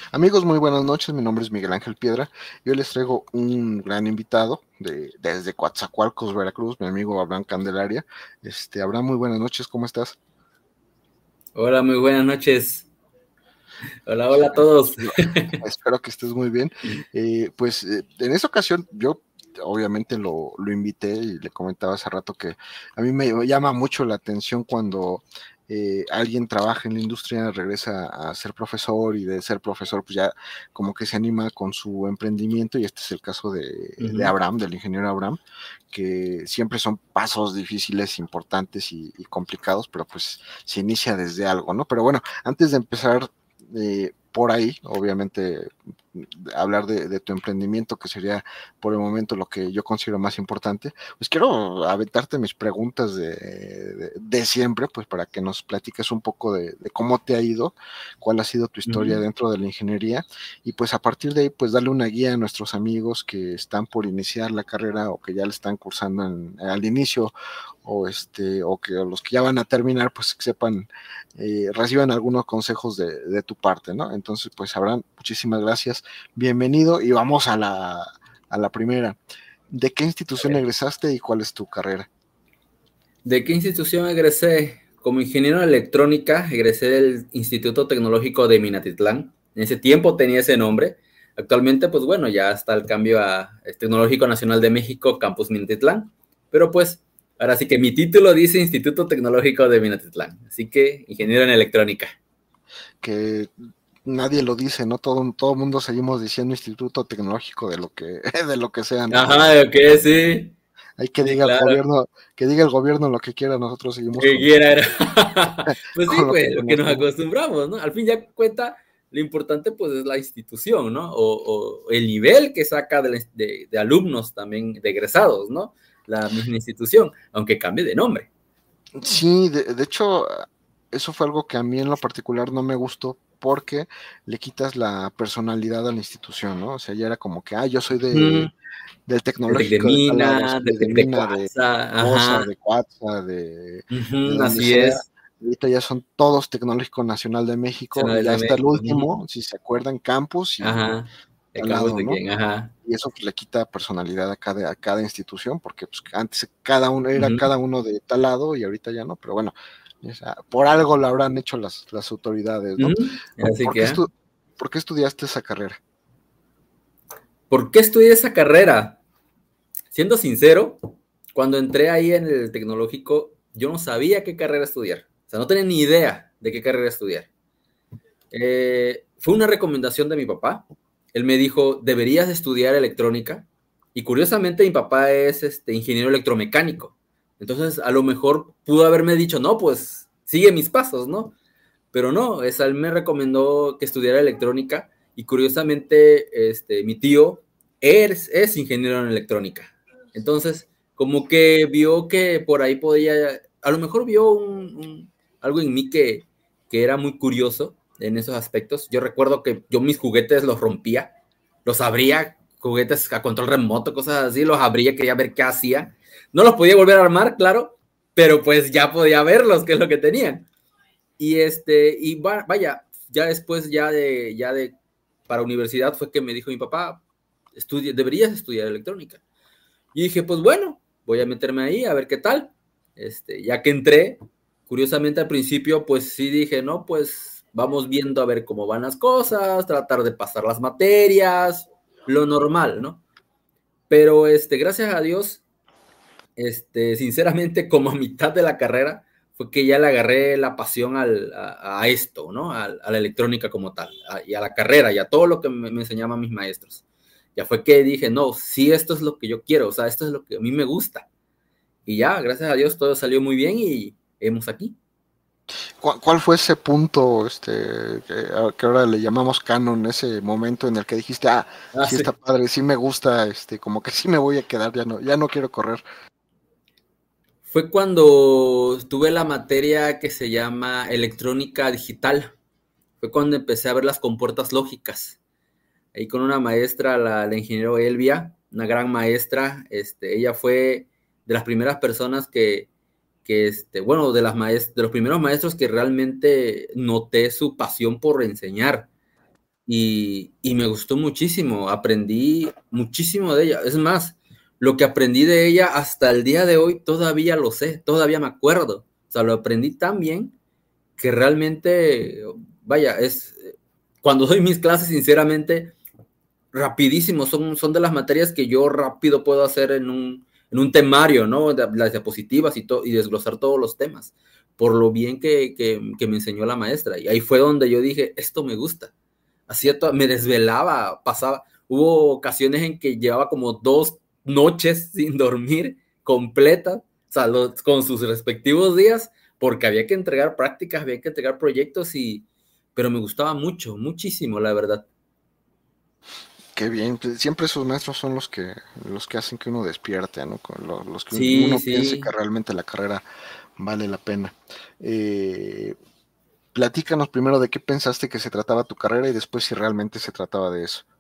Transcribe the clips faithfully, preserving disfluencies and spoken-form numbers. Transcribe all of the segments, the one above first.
Amigos, muy buenas noches. Mi nombre es Miguel Ángel Piedra. Yo les traigo un gran invitado de, desde Coatzacoalcos, Veracruz, mi amigo Abraham Candelaria. Este, Abraham, muy buenas noches. ¿Cómo estás? Hola, muy buenas noches. Hola, hola a Excelente. todos. Yo espero que estés muy bien. Eh, pues eh, en esta ocasión yo obviamente lo, lo invité y le comentaba hace rato que a mí me llama mucho la atención cuando eh, alguien trabaja en la industria, regresa a ser profesor y de ser profesor pues ya como que se anima con su emprendimiento y este es el caso de, de Ujú. Abraham, del ingeniero Abraham, que siempre son pasos difíciles, importantes y, y complicados, pero pues se inicia desde algo, ¿no? Pero bueno, antes de empezar eh, por ahí, obviamente, hablar de, de, tu emprendimiento, que sería por el momento lo que yo considero más importante, pues quiero aventarte mis preguntas de, de, de siempre, pues para que nos platiques un poco de, de, cómo te ha ido, cuál ha sido tu historia Ujú. dentro de la ingeniería, y pues a partir de ahí, pues darle una guía a nuestros amigos que están por iniciar la carrera o que ya le están cursando en, al inicio, o este, o que o los que ya van a terminar, pues que sepan, eh, reciban algunos consejos de, de tu parte, ¿no? Entonces, pues Abraham, muchísimas gracias, bienvenido y vamos a la, a la primera. ¿De qué institución egresaste y cuál es tu carrera? ¿De qué institución egresé? Como ingeniero en electrónica, egresé del Instituto Tecnológico de Minatitlán. En ese tiempo tenía ese nombre. Actualmente, pues bueno, ya está el cambio a Tecnológico Nacional de México, Campus Minatitlán. Pero pues, ahora sí que mi título dice Instituto Tecnológico de Minatitlán. Así que, ingeniero en electrónica. Que nadie lo dice, ¿no? Todo, todo el mundo seguimos diciendo Instituto Tecnológico de lo que, de lo que sea, ¿no? De, Ajá, ok, sí. hay que Sí, diga el claro. gobierno, que diga el gobierno lo que quiera, nosotros seguimos Que con, quiera era. Pues sí, con lo que pues lo que nos conocemos. acostumbramos, ¿no? Al fin ya cuenta, lo importante pues es la institución, ¿no? O, o el nivel que saca de, de, de, alumnos también, de egresados, ¿no? La misma institución, aunque cambie de nombre. Sí, de, de hecho, eso fue algo que a mí en lo particular no me gustó porque le quitas la personalidad a la institución, ¿no? O sea, ya era como que, ah, yo soy de, Mm, del del Tec de tecnológico de tal lado, Mina, soy del de Tec de Mina, de Cuatza, Cosa, ajá. de Cuatza, de, de Uh-huh, donde así sea. es. Ahorita ya son todos Tecnológico Nacional de México y Nacional ya de está el México. Uh-huh. último, si se acuerdan, Campus y Ajá. ¿De al Campos lado, de ¿no? quién? Ajá. Y eso pues, le quita personalidad a cada, a cada institución, porque pues, antes cada uno era Uh-huh. cada uno de tal lado y ahorita ya no, pero bueno, o sea, por algo lo habrán hecho las, las autoridades, ¿no? Uh-huh. Así ¿Por que, qué, ¿eh? estu ¿Por qué estudiaste esa carrera? ¿Por qué estudié esa carrera? Siendo sincero, cuando entré ahí en el tecnológico, yo no sabía qué carrera estudiar. O sea, no tenía ni idea de qué carrera estudiar. Eh, fue una recomendación de mi papá. Él me dijo, deberías estudiar electrónica. Y curiosamente mi papá es este, ingeniero electromecánico. Entonces, a lo mejor pudo haberme dicho, no, pues sigue mis pasos, ¿no? Pero no, es, él me recomendó que estudiara electrónica. Y curiosamente, este, mi tío es, es ingeniero en electrónica. Entonces, como que vio que por ahí podía, a lo mejor vio un, un, algo en mí que, que era muy curioso en esos aspectos. Yo recuerdo que yo mis juguetes los rompía, los abría, juguetes a control remoto, cosas así, los abría, quería ver qué hacía. No los podía volver a armar, claro, pero pues ya podía verlos, qué es lo que tenían. Y este, y va, vaya, ya después ya de, ya de, para universidad fue que me dijo mi papá, estudia, deberías estudiar electrónica. Y dije, pues bueno, voy a meterme ahí a ver qué tal. Este, ya que entré, curiosamente al principio, pues sí dije, no, pues vamos viendo a ver cómo van las cosas, tratar de pasar las materias, lo normal, ¿no? Pero este, gracias a Dios, este, sinceramente, como a mitad de la carrera, fue que ya le agarré la pasión al, a, a, esto, ¿no? A, a, la electrónica como tal, a, y a la carrera, y a todo lo que me, me enseñaban mis maestros. Ya fue que dije, no, sí, esto es lo que yo quiero, o sea, esto es lo que a mí me gusta. Y ya, gracias a Dios, todo salió muy bien y hemos aquí. ¿Cuál, cuál fue ese punto este, que, que, ahora le llamamos canon, ese momento en el que dijiste, ah, Ah, sí sí. está padre, sí me gusta, este, como que sí me voy a quedar, ya no, ya no quiero correr? Fue cuando tuve la materia que se llama electrónica digital. Fue cuando empecé a ver las compuertas lógicas. Ahí con una maestra, la, la ingeniero Elvia, una gran maestra. Este, ella fue de las primeras personas que, que este, bueno, de, las maest de los primeros maestros que realmente noté su pasión por enseñar. y, y me gustó muchísimo, aprendí muchísimo de ella. Es más, lo que aprendí de ella hasta el día de hoy todavía lo sé, todavía me acuerdo. O sea, lo aprendí tan bien que realmente, vaya, es cuando doy mis clases, sinceramente, rapidísimo, son, son de las materias que yo rápido puedo hacer en un, en un temario, ¿no? De, las diapositivas y, to, y desglosar todos los temas, por lo bien que, que, que me enseñó la maestra. Y ahí fue donde yo dije, esto me gusta. Hacía todo, me desvelaba, pasaba, hubo ocasiones en que llevaba como dos noches sin dormir completas, o sea, los, con sus respectivos días, porque había que entregar prácticas, había que entregar proyectos, y, pero me gustaba mucho, muchísimo, la verdad. Qué bien, siempre esos maestros son los que los que hacen que uno despierte, ¿no? Los que Sí, uno piense sí. que realmente la carrera vale la pena. Eh, platícanos primero de qué pensaste que se trataba tu carrera y después si realmente se trataba de eso.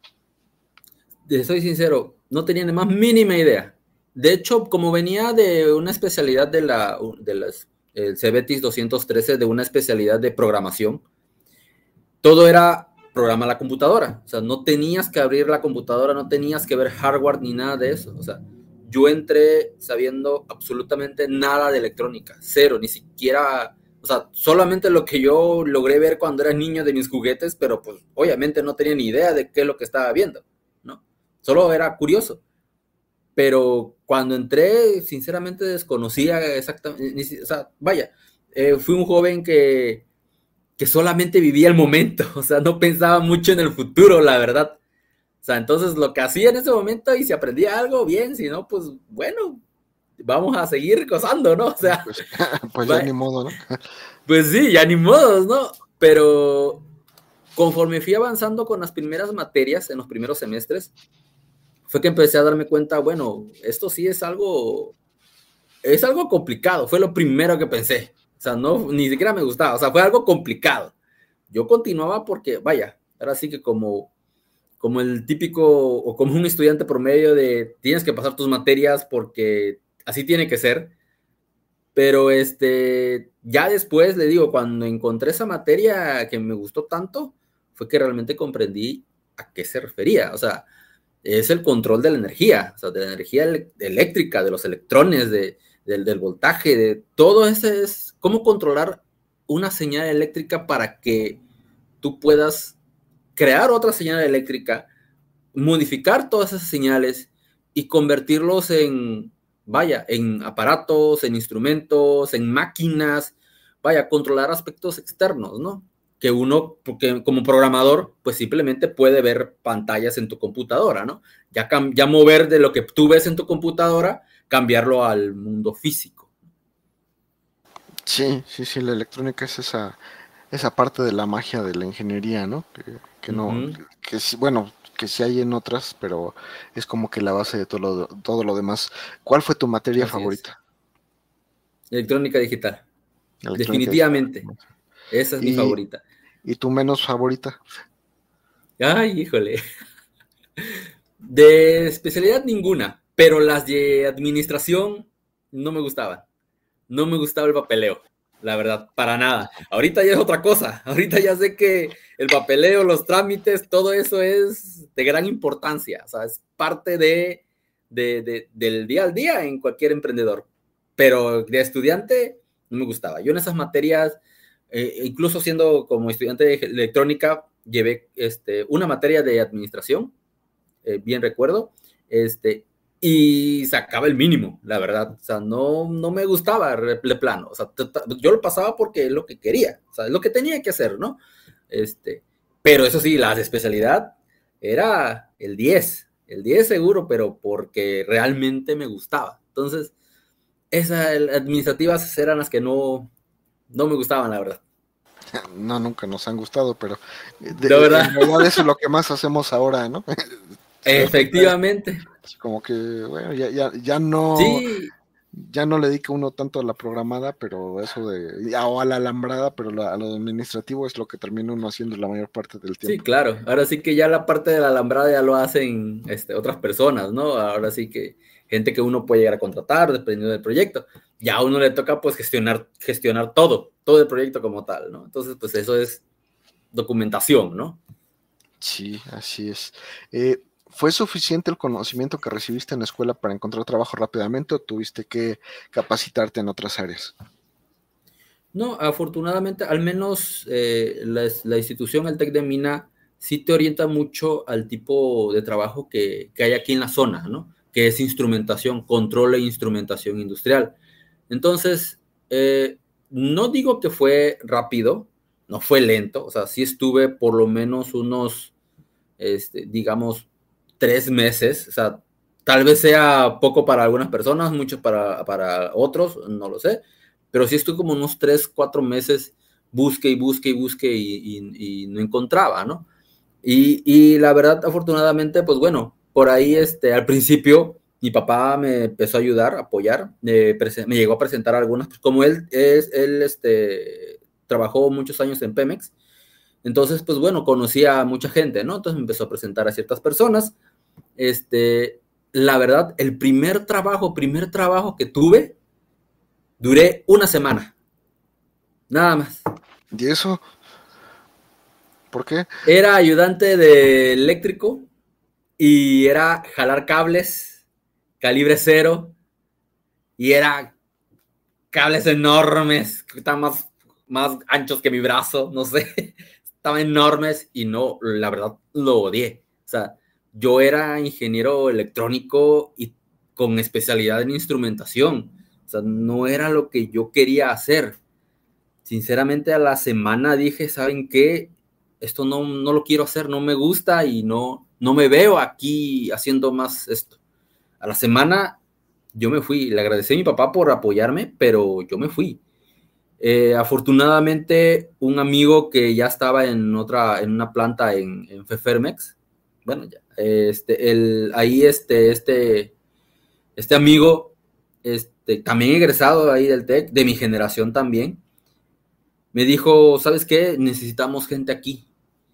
Soy sincero, no tenía ni más mínima idea. De hecho, como venía de una especialidad de la, de las, el CEBETIS doscientos trece, de una especialidad de programación, todo era programa a la computadora. O sea, no tenías que abrir la computadora, no tenías que ver hardware ni nada de eso. O sea, yo entré sabiendo absolutamente nada de electrónica, cero, ni siquiera, o sea, solamente lo que yo logré ver cuando era niño de mis juguetes, pero pues obviamente no tenía ni idea de qué es lo que estaba viendo, ¿no? Solo era curioso. Pero cuando entré, sinceramente desconocía exactamente, o sea, vaya, eh, fui un joven que que solamente vivía el momento, o sea, no pensaba mucho en el futuro, la verdad. O sea, entonces lo que hacía en ese momento, y si aprendía algo, bien, si no, pues bueno, vamos a seguir gozando, ¿no? O sea, Pues, pues ya va, ni modo, ¿no? pues sí, ya ni modos, ¿no? Pero conforme fui avanzando con las primeras materias en los primeros semestres, fue que empecé a darme cuenta, bueno, esto sí es algo, es algo complicado, fue lo primero que pensé. O sea, no, ni siquiera me gustaba, o sea, fue algo complicado. Yo continuaba porque, vaya, ahora sí que como, como el típico, o como un estudiante promedio de tienes que pasar tus materias porque así tiene que ser, pero este, ya después, le digo, cuando encontré esa materia que me gustó tanto, fue que realmente comprendí a qué se refería. O sea, es el control de la energía, o sea, de la energía eléctrica, de los electrones, de, del, del voltaje, de todo ese es cómo controlar una señal eléctrica para que tú puedas crear otra señal eléctrica, modificar todas esas señales y convertirlos en, vaya, en aparatos, en instrumentos, en máquinas, vaya, controlar aspectos externos, ¿no? Que uno, porque como programador, pues simplemente puede ver pantallas en tu computadora, ¿no? Ya, ya mover de lo que tú ves en tu computadora, cambiarlo al mundo físico. Sí, sí, sí, la electrónica es esa, esa parte de la magia de la ingeniería, ¿no? Que, que no, Uh-huh. que sí, bueno, que sí hay en otras, pero es como que la base de todo lo, todo lo demás. ¿Cuál fue tu materia Así es. favorita? Electrónica digital. Electrónica digital. Definitivamente. Esa es mi ¿Y, favorita. y tu menos favorita? Ay, híjole. De especialidad ninguna, pero las de administración no me gustaban. No me gustaba el papeleo, la verdad, para nada. Ahorita ya es otra cosa. Ahorita ya sé que el papeleo, los trámites, todo eso es de gran importancia. O sea, es parte de, de, de, del día al día en cualquier emprendedor. Pero de estudiante no me gustaba. Yo en esas materias, eh, incluso siendo como estudiante de electrónica, llevé este, una materia de administración, eh, bien recuerdo, este, y sacaba el mínimo, la verdad. O sea, no, no me gustaba de plano. O sea, yo lo pasaba porque es lo que quería, o sea, es lo que tenía que hacer, ¿no? Este, pero eso sí, la especialidad era el diez, el diez seguro, pero porque realmente me gustaba. Entonces, esas administrativas eran las que no, no me gustaban, la verdad. No, nunca nos han gustado, pero de, De verdad. en realidad eso es lo que más hacemos ahora, ¿no? ¿Te das cuenta? Efectivamente. Es como que, bueno, ya, ya, ya no, Sí, ya no le dedica uno tanto a la programada, pero eso de, o a la alambrada, pero lo, a lo administrativo es lo que termina uno haciendo la mayor parte del sí, tiempo. claro. Ahora sí que ya la parte de la alambrada ya lo hacen este, otras personas, ¿no? Ahora sí que gente que uno puede llegar a contratar dependiendo del proyecto. Ya a uno le toca pues gestionar, gestionar todo, todo el proyecto como tal, ¿no? Entonces, pues eso es documentación, ¿no? Sí, así es. Eh, ¿Fue suficiente el conocimiento que recibiste en la escuela para encontrar trabajo rápidamente o tuviste que capacitarte en otras áreas? No, afortunadamente, al menos eh, la, la, institución, el TEC de Mina, sí te orienta mucho al tipo de trabajo que, que hay aquí en la zona, ¿no? Que es instrumentación, control e instrumentación industrial. Entonces, eh, no digo que fue rápido, no fue lento, o sea, sí estuve por lo menos unos, este, digamos, tres meses, o sea, tal vez sea poco para algunas personas, mucho para, para otros, no lo sé, pero sí estuve como unos tres, cuatro meses, busque y busque y busque y, y, y no encontraba, ¿no? Y, y, la verdad, afortunadamente, pues bueno, por ahí este, al principio mi papá me empezó a ayudar, a apoyar, eh, me llegó a presentar algunas, pues como él, es, él este, trabajó muchos años en Pemex, entonces, pues bueno, conocía a mucha gente, ¿no? Entonces me empezó a presentar a ciertas personas. Este, la verdad, el primer trabajo, primer trabajo que tuve, duré una semana, nada más. ¿Y eso? ¿Por qué? Era ayudante de eléctrico y era jalar cables, calibre cero, y era cables enormes, que estaban más, más anchos que mi brazo, no sé, estaban enormes y no, la verdad, lo odié. O sea, yo era ingeniero electrónico y con especialidad en instrumentación. O sea, no era lo que yo quería hacer. Sinceramente, a la semana dije, ¿saben qué? Esto no, no lo quiero hacer, no me gusta y no, no me veo aquí haciendo más esto. A la semana yo me fui, le agradecí a mi papá por apoyarme, pero yo me fui. Eh, afortunadamente, un amigo que ya estaba en otra, en una planta en, en Fefermex, bueno, ya, este, el, ahí este, este, este amigo, este, también egresado ahí del TEC, de mi generación también, me dijo, ¿sabes qué? Necesitamos gente aquí.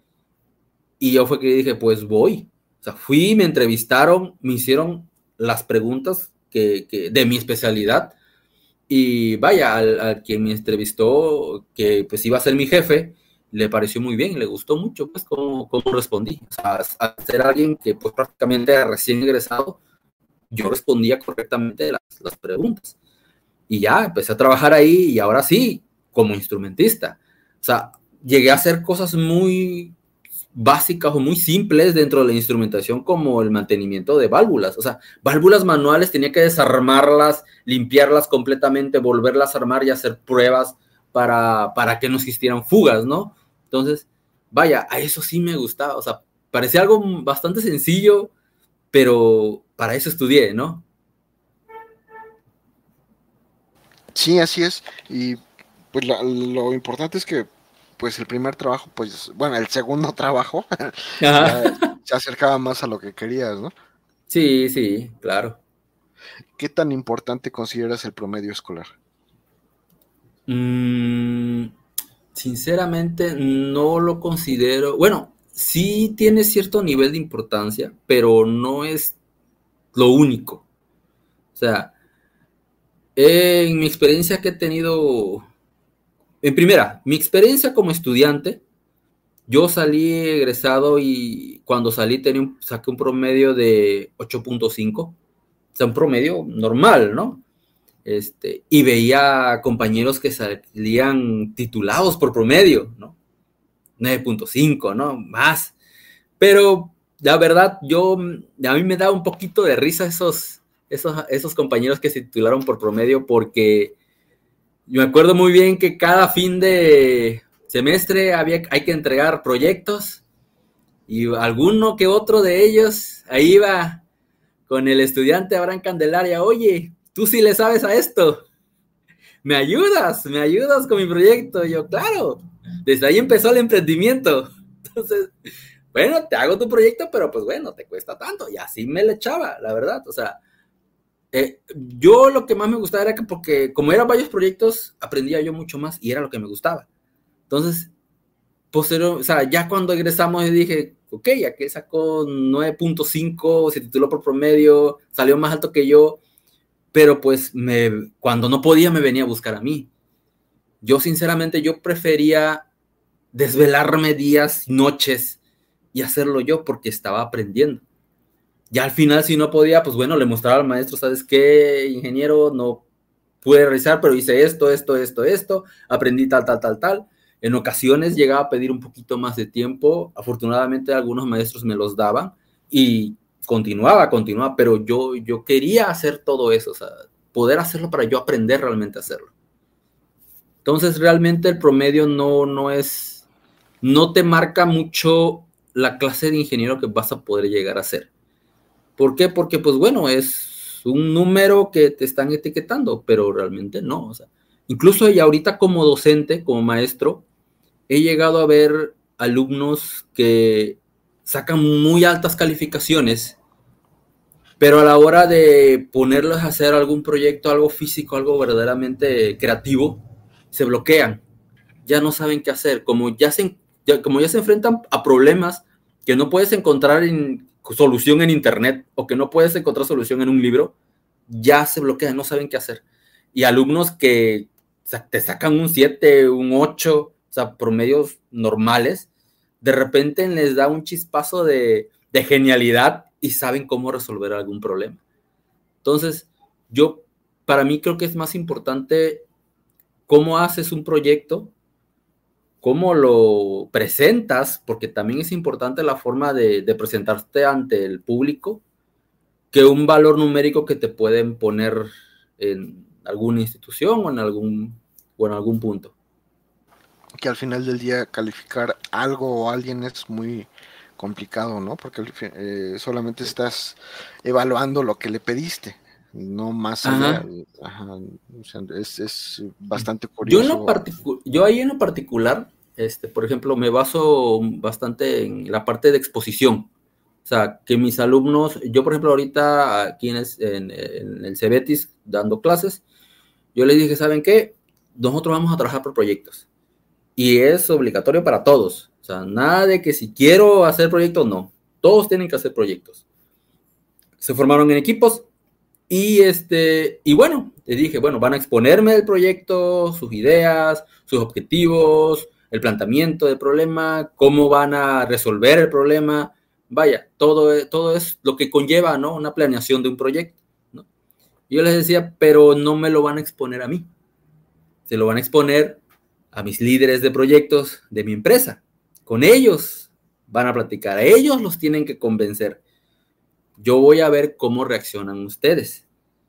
Y yo fue que dije, pues voy. O sea, fui, me entrevistaron, me hicieron las preguntas que, que de mi especialidad. Y vaya, al, al quien me entrevistó, que pues iba a ser mi jefe, le pareció muy bien, le gustó mucho, pues, cómo, cómo respondí. O sea, al ser alguien que pues prácticamente recién egresado, yo respondía correctamente las, las preguntas. Y ya, empecé a trabajar ahí y ahora sí, como instrumentista. O sea, llegué a hacer cosas muy básicas o muy simples dentro de la instrumentación, como el mantenimiento de válvulas. O sea, válvulas manuales tenía que desarmarlas, limpiarlas completamente, volverlas a armar y hacer pruebas para, para que no existieran fugas, ¿no? Entonces, vaya, a eso sí me gustaba. O sea, parecía algo bastante sencillo, pero para eso estudié, ¿no? Sí, así es. Y pues lo, lo importante es que pues el primer trabajo, pues, bueno, el segundo trabajo ya se acercaba más a lo que querías, ¿no? Sí, sí, claro. ¿Qué tan importante consideras el promedio escolar? Mm, sinceramente, no lo considero. Bueno, sí tiene cierto nivel de importancia, pero no es lo único. O sea, en mi experiencia que he tenido, en primera, mi experiencia como estudiante, yo salí egresado y cuando salí tenía un, saqué un promedio de ocho punto cinco, o sea, un promedio normal, ¿no? Este, y veía compañeros que salían titulados por promedio, ¿no? nueve punto cinco, ¿no? Más. Pero la verdad, yo, a mí me da un poquito de risa esos, esos, esos compañeros que se titularon por promedio, porque yo me acuerdo muy bien que cada fin de semestre había, hay que entregar proyectos y alguno que otro de ellos ahí iba con el estudiante Abraham Candelaria, oye, tú sí le sabes a esto, ¿me ayudas? ¿Me ayudas con mi proyecto? Y yo, claro, desde ahí empezó el emprendimiento. Entonces, bueno, te hago tu proyecto, pero pues bueno, te cuesta tanto. Y así me le echaba, la verdad. O sea, eh, yo lo que más me gustaba era que porque como eran varios proyectos, aprendía yo mucho más y era lo que me gustaba. Entonces, posterior, o sea, ya cuando egresamos yo dije, ok, ya que sacó nueve punto cinco, se tituló por promedio, salió más alto que yo, pero pues me, cuando no podía me venía a buscar a mí. Yo sinceramente, yo prefería desvelarme días, noches, y hacerlo yo porque estaba aprendiendo. Ya al final, si no podía, pues bueno, le mostraba al maestro, ¿sabes qué, ingeniero? No pude realizar, pero hice esto, esto, esto, esto, aprendí tal, tal, tal, tal. En ocasiones llegaba a pedir un poquito más de tiempo, afortunadamente algunos maestros me los daban y continuaba, continuaba, pero yo, yo quería hacer todo eso, o sea, poder hacerlo para yo aprender realmente a hacerlo. Entonces, realmente el promedio no, no es, no te marca mucho la clase de ingeniero que vas a poder llegar a ser. ¿Por qué? Porque, pues bueno, es un número que te están etiquetando, pero realmente no. O sea, incluso ya ahorita como docente, como maestro, he llegado a ver alumnos que sacan muy altas calificaciones, pero a la hora de ponerlos a hacer algún proyecto, algo físico, algo verdaderamente creativo, se bloquean. Ya no saben qué hacer. Como ya se, ya, como ya se enfrentan a problemas que no puedes encontrar en solución en internet o que no puedes encontrar solución en un libro, ya se bloquean, no saben qué hacer. Y alumnos que o sea, te sacan un siete, un ocho, o sea, promedios normales, de repente les da un chispazo de, de genialidad y saben cómo resolver algún problema. Entonces, yo, para mí creo que es más importante cómo haces un proyecto, cómo lo presentas, porque también es importante la forma de, de presentarte ante el público, que un valor numérico que te pueden poner en alguna institución o en algún, o en algún punto. Que al final del día calificar algo o alguien es muy complicado, ¿no? Porque eh, solamente estás evaluando lo que le pediste, no más allá. Ajá. Ajá. O sea, es, es bastante curioso. Yo, en lo particu- yo ahí en lo particular, este, por ejemplo, me baso bastante en la parte de exposición. O sea, que mis alumnos, yo por ejemplo ahorita aquí en el, en, en el Cebetis dando clases, yo les dije, ¿saben qué? Nosotros vamos a trabajar por proyectos. Y es obligatorio para todos. O sea, nada de que si quiero hacer proyectos, no. Todos tienen que hacer proyectos. Se formaron en equipos y, este, y bueno, les dije, bueno, van a exponerme el proyecto, sus ideas, sus objetivos, el planteamiento del problema, cómo van a resolver el problema. Vaya, todo, todo es lo que conlleva, ¿no? Una planeación de un proyecto, ¿no? Yo les decía, pero no me lo van a exponer a mí. Se lo van a exponer a mis líderes de proyectos de mi empresa. Con ellos van a platicar. A ellos los tienen que convencer. Yo voy a ver cómo reaccionan ustedes.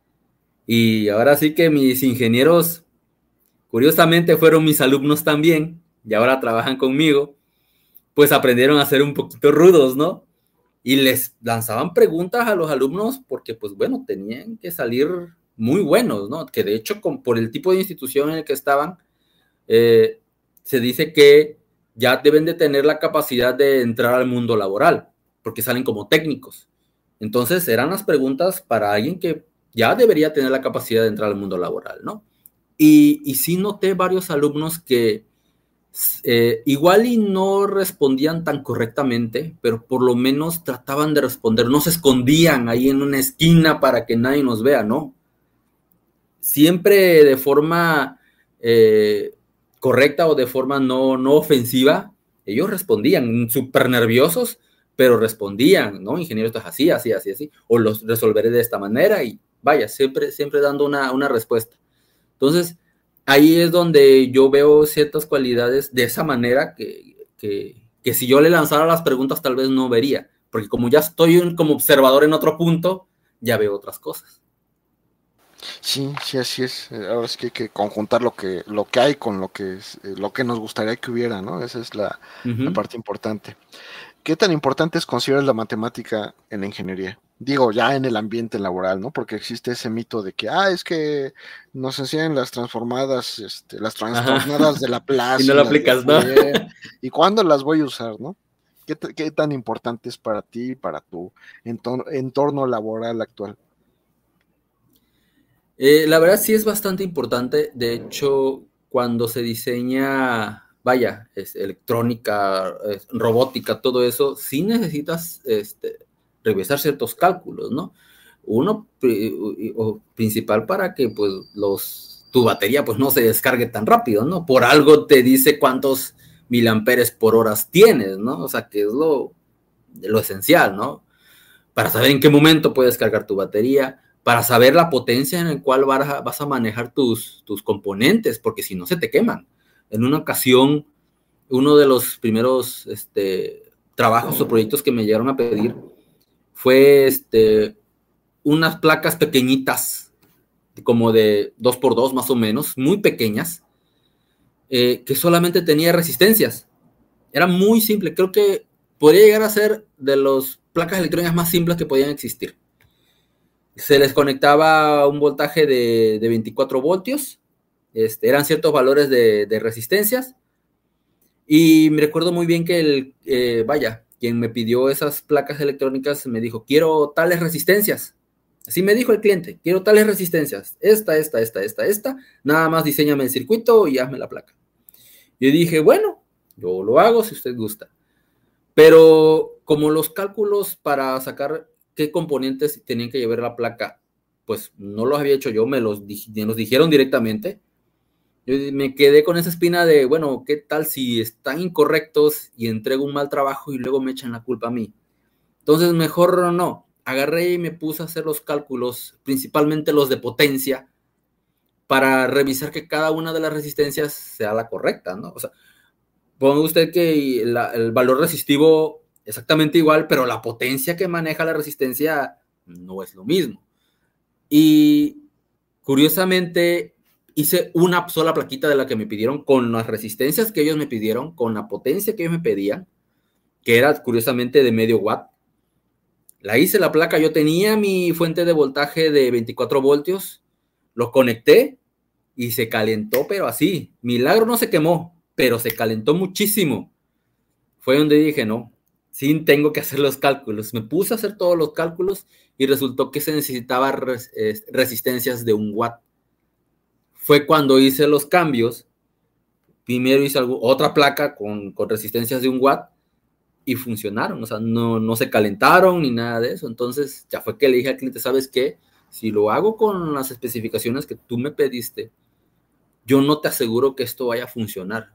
Y ahora sí que mis ingenieros, curiosamente, fueron mis alumnos también, y ahora trabajan conmigo, pues aprendieron a ser un poquito rudos, ¿no? Y les lanzaban preguntas a los alumnos porque, pues bueno, tenían que salir muy buenos, ¿no? Que de hecho, con, por el tipo de institución en el que estaban, eh, se dice que ya deben de tener la capacidad de entrar al mundo laboral, porque salen como técnicos. Entonces, eran las preguntas para alguien que ya debería tener la capacidad de entrar al mundo laboral, ¿no? Y, y sí noté varios alumnos que eh, igual y no respondían tan correctamente, pero por lo menos trataban de responder, no se escondían ahí en una esquina para que nadie nos vea, ¿no? Siempre de forma eh, correcta o de forma no, no ofensiva, ellos respondían súper nerviosos, pero respondían, ¿no? Ingeniero, esto es así, así, así, así, o los resolveré de esta manera y vaya, siempre, siempre dando una, una respuesta. Entonces, ahí es donde yo veo ciertas cualidades de esa manera que, que, que si yo le lanzara las preguntas tal vez no vería, porque como ya estoy como observador en otro punto, ya veo otras cosas. Sí, sí, así es. Ahora es que hay que conjuntar lo que, lo que hay con lo que, es, lo que nos gustaría que hubiera, ¿no? Esa es la, uh-huh. la parte importante. ¿Qué tan importante es considerar la matemática en la ingeniería? Digo, ya en el ambiente laboral, ¿no? Porque existe ese mito de que, ah, es que nos enseñan las transformadas, este, las transformadas Ajá. de Laplace. Y no lo aplicas, ¿no? ¿Y cuándo las voy a usar, no? ¿Qué, t- qué tan importante es para ti y para tu entorno, entorno laboral actual? Eh, la verdad sí es bastante importante. De hecho, cuando se diseña, vaya, es electrónica, es robótica, todo eso, sí necesitas este, revisar ciertos cálculos, ¿no? Uno o principal para que pues los tu batería pues no se descargue tan rápido, ¿no? Por algo te dice cuántos miliamperes por horas tienes, ¿no? O sea, que es lo, lo esencial, ¿no? Para saber en qué momento puedes cargar tu batería, para saber la potencia en la cual vas a manejar tus, tus componentes, porque si no se te queman. En una ocasión, uno de los primeros este, trabajos o proyectos que me llegaron a pedir fue este, unas placas pequeñitas, como de dos por dos más o menos, muy pequeñas, eh, que solamente tenía resistencias. Era muy simple, creo que podría llegar a ser de las placas electrónicas más simples que podían existir. Se les conectaba un voltaje de, de veinticuatro voltios, este, eran ciertos valores de, de resistencias, y me recuerdo muy bien que el, eh, vaya, quien me pidió esas placas electrónicas me dijo, quiero tales resistencias. Así me dijo el cliente, quiero tales resistencias, esta, esta, esta, esta, esta, nada más diseñame el circuito y hazme la placa. Yo dije, bueno, yo lo hago si usted gusta. Pero como los cálculos para sacar qué componentes tenían que llevar la placa, pues no los había hecho yo, me los, me los dijeron directamente. Yo me quedé con esa espina de, bueno, ¿qué tal si están incorrectos y entrego un mal trabajo y luego me echan la culpa a mí? Entonces mejor no. Agarré y me puse a hacer los cálculos, principalmente los de potencia, para revisar que cada una de las resistencias sea la correcta, ¿no? O sea, ponga usted que la, el valor resistivo exactamente igual, pero la potencia que maneja la resistencia no es lo mismo. Y curiosamente hice una sola plaquita de la que me pidieron con las resistencias que ellos me pidieron, con la potencia que ellos me pedían, que era curiosamente de medio watt. La hice la placa, yo tenía mi fuente de voltaje de veinticuatro voltios, lo conecté y se calentó, pero así, milagro no se quemó, pero se calentó muchísimo. Fue donde dije, no, sí tengo que hacer los cálculos. Me puse a hacer todos los cálculos y resultó que se necesitaba res, eh, resistencias de un watt. Fue cuando hice los cambios. Primero hice algo, otra placa con, con resistencias de un watt y funcionaron. O sea, no, no se calentaron ni nada de eso. Entonces ya fue que le dije al cliente, ¿sabes qué? Si lo hago con las especificaciones que tú me pediste, yo no te aseguro que esto vaya a funcionar.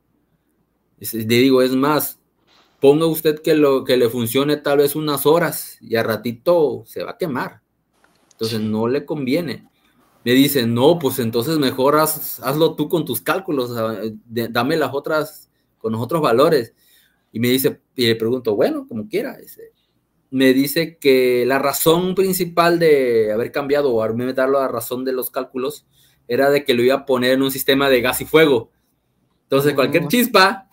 Le digo, es más, ponga usted que, lo, que le funcione tal vez unas horas y a ratito se va a quemar. Entonces sí. No le conviene. Me dice, no, pues entonces mejor haz, hazlo tú con tus cálculos, o sea, de, dame las otras, con los otros valores. Y me dice, y le pregunto, bueno, como quiera. Dice, me dice que la razón principal de haber cambiado o haberme dado la razón de los cálculos era de que lo iba a poner en un sistema de gas y fuego. Entonces, cualquier chispa,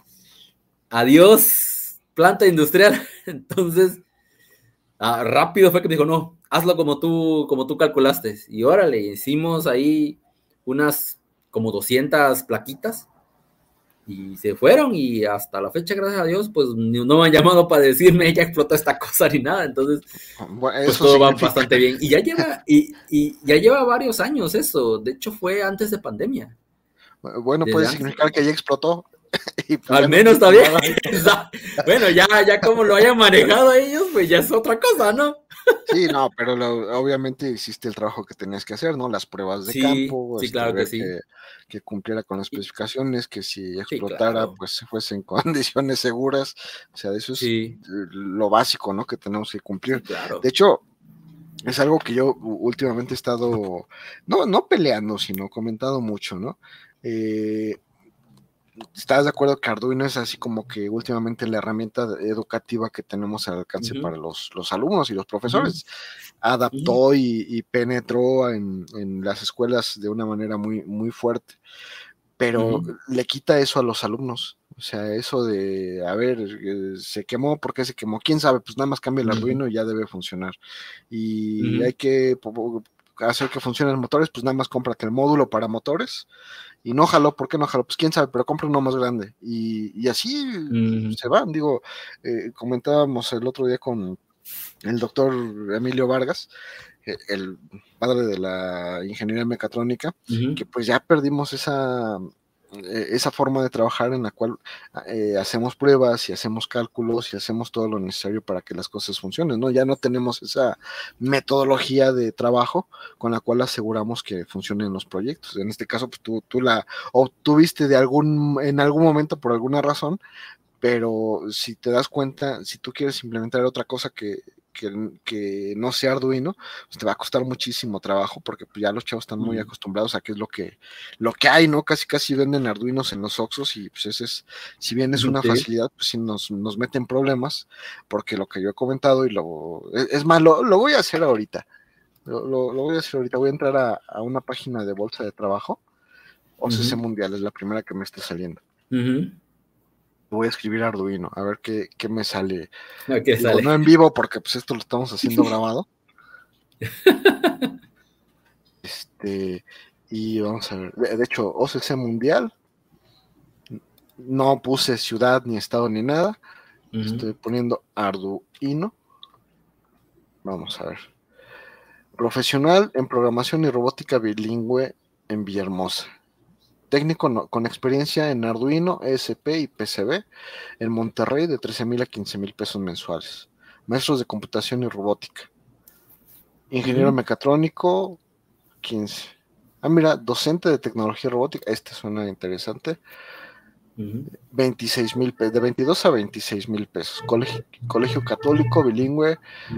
adiós, planta industrial. Entonces, ah, rápido fue que me dijo, no, hazlo como tú, como tú calculaste. Y órale, hicimos ahí unas como doscientas plaquitas y se fueron, y hasta la fecha, gracias a Dios, pues no me han llamado para decirme ya explotó esta cosa ni nada. Entonces, bueno, pues todo significa... va bastante bien. Y ya lleva, y, y ya lleva varios años eso. De hecho, fue antes de pandemia. Bueno, puede antes. significar que ya explotó. Y pues al menos está bien. Bueno, ya, ya como lo hayan manejado ellos, pues ya es otra cosa, ¿no? Sí, no, pero lo, obviamente hiciste el trabajo que tenías que hacer, ¿no? Las pruebas de sí, campo, sí, este, claro que sí. Que, que cumpliera con las especificaciones, que si explotara, sí, claro. Pues se fuese en condiciones seguras. O sea, eso es sí. lo básico, ¿no? Que tenemos que cumplir. Sí, claro. De hecho, es algo que yo últimamente he estado, no, no peleando, sino comentado mucho, ¿no? Eh, ¿Estás de acuerdo que Arduino es así como que últimamente la herramienta educativa que tenemos al alcance uh-huh. para los, los alumnos y los profesores? Uh-huh. Adaptó uh-huh. y, y penetró en, en las escuelas de una manera muy, muy fuerte, pero uh-huh. le quita eso a los alumnos. O sea, eso de, a ver, se quemó, ¿por qué se quemó? ¿Quién sabe? Pues nada más cambia el Arduino uh-huh. y ya debe funcionar. Y uh-huh. hay que hacer que funcionen motores, pues nada más cómprate el módulo para motores. Y no jaló, ¿por qué no jaló? Pues quién sabe, pero compra uno más grande. Y, y así mm. se van. Digo, eh, comentábamos el otro día con el doctor Emilio Vargas, eh, el padre de la ingeniería mecatrónica, uh-huh. que pues ya perdimos esa, eh, esa forma de trabajar en la cual eh, hacemos pruebas y hacemos cálculos y hacemos todo lo necesario para que las cosas funcionen, ¿no? Ya no tenemos esa metodología de trabajo con la cual aseguramos que funcionen los proyectos. En este caso, pues tú, tú la obtuviste de algún, en algún momento por alguna razón, pero si te das cuenta, si tú quieres implementar otra cosa que, que, que no sea Arduino, pues te va a costar muchísimo trabajo, porque pues ya los chavos están muy Mm. acostumbrados a qué es lo que, lo que hay, ¿no? Casi casi venden Arduinos en los Oxxos, y pues ese es, si bien es una Sí. facilidad, pues sí nos, nos meten problemas, porque lo que yo he comentado, y lo, es, es más, lo, lo voy a hacer ahorita, lo, lo, lo voy a hacer ahorita, voy a entrar a, a una página de bolsa de trabajo, O C C Uh-huh. Mundial, es la primera que me está saliendo. Uh-huh. Voy a escribir Arduino, a ver qué, qué me sale. Aquí Digo, sale. no en vivo, porque pues esto lo estamos haciendo grabado. Este, y vamos a ver, de, de hecho, O C C Mundial, no puse ciudad, ni estado, ni nada. Uh-huh. Estoy poniendo Arduino. Vamos a ver. Profesional en programación y robótica bilingüe en Villahermosa. Técnico no, con experiencia en Arduino, E S P y P C B en Monterrey, de trece mil a quince mil pesos mensuales. Maestros de computación y robótica. Ingeniero Uh-huh. mecatrónico, quince. Ah, mira, docente de tecnología robótica. Este suena interesante. Uh-huh. veintiséis mil pesos, de veintidós a veintiséis mil pesos. Colegio, colegio católico, bilingüe.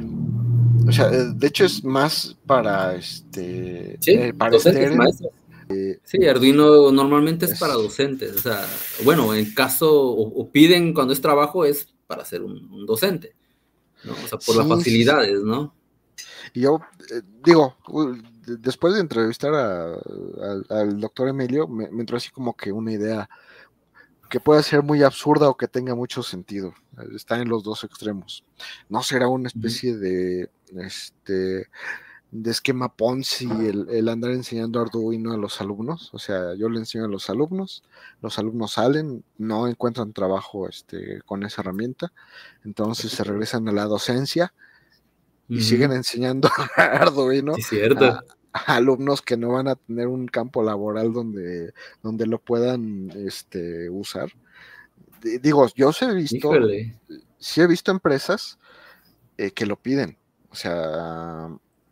O sea, de hecho es más para este, Sí, eh, para docentes, Steren. maestros. Sí, Arduino normalmente es, Es, para docentes, o sea, bueno, en caso, o, o piden cuando es trabajo, es para ser un, un docente, ¿no? O sea, por las sí, sí, sí. facilidades, ¿no? Y yo eh, digo, uh, después de entrevistar a, a, al doctor Emilio, me, me entró así como que una idea que puede ser muy absurda o que tenga mucho sentido. Está en los dos extremos. ¿No será una especie de este de esquema Ponzi el, el andar enseñando Arduino a los alumnos? O sea, yo le enseño a los alumnos, los alumnos salen, no encuentran trabajo este, con esa herramienta, entonces se regresan a la docencia y Uh-huh. siguen enseñando Arduino Sí, cierto. a, a alumnos que no van a tener un campo laboral donde, donde lo puedan este, usar. Digo, yo sí he visto, Híjole. sí he visto empresas eh, que lo piden. O sea,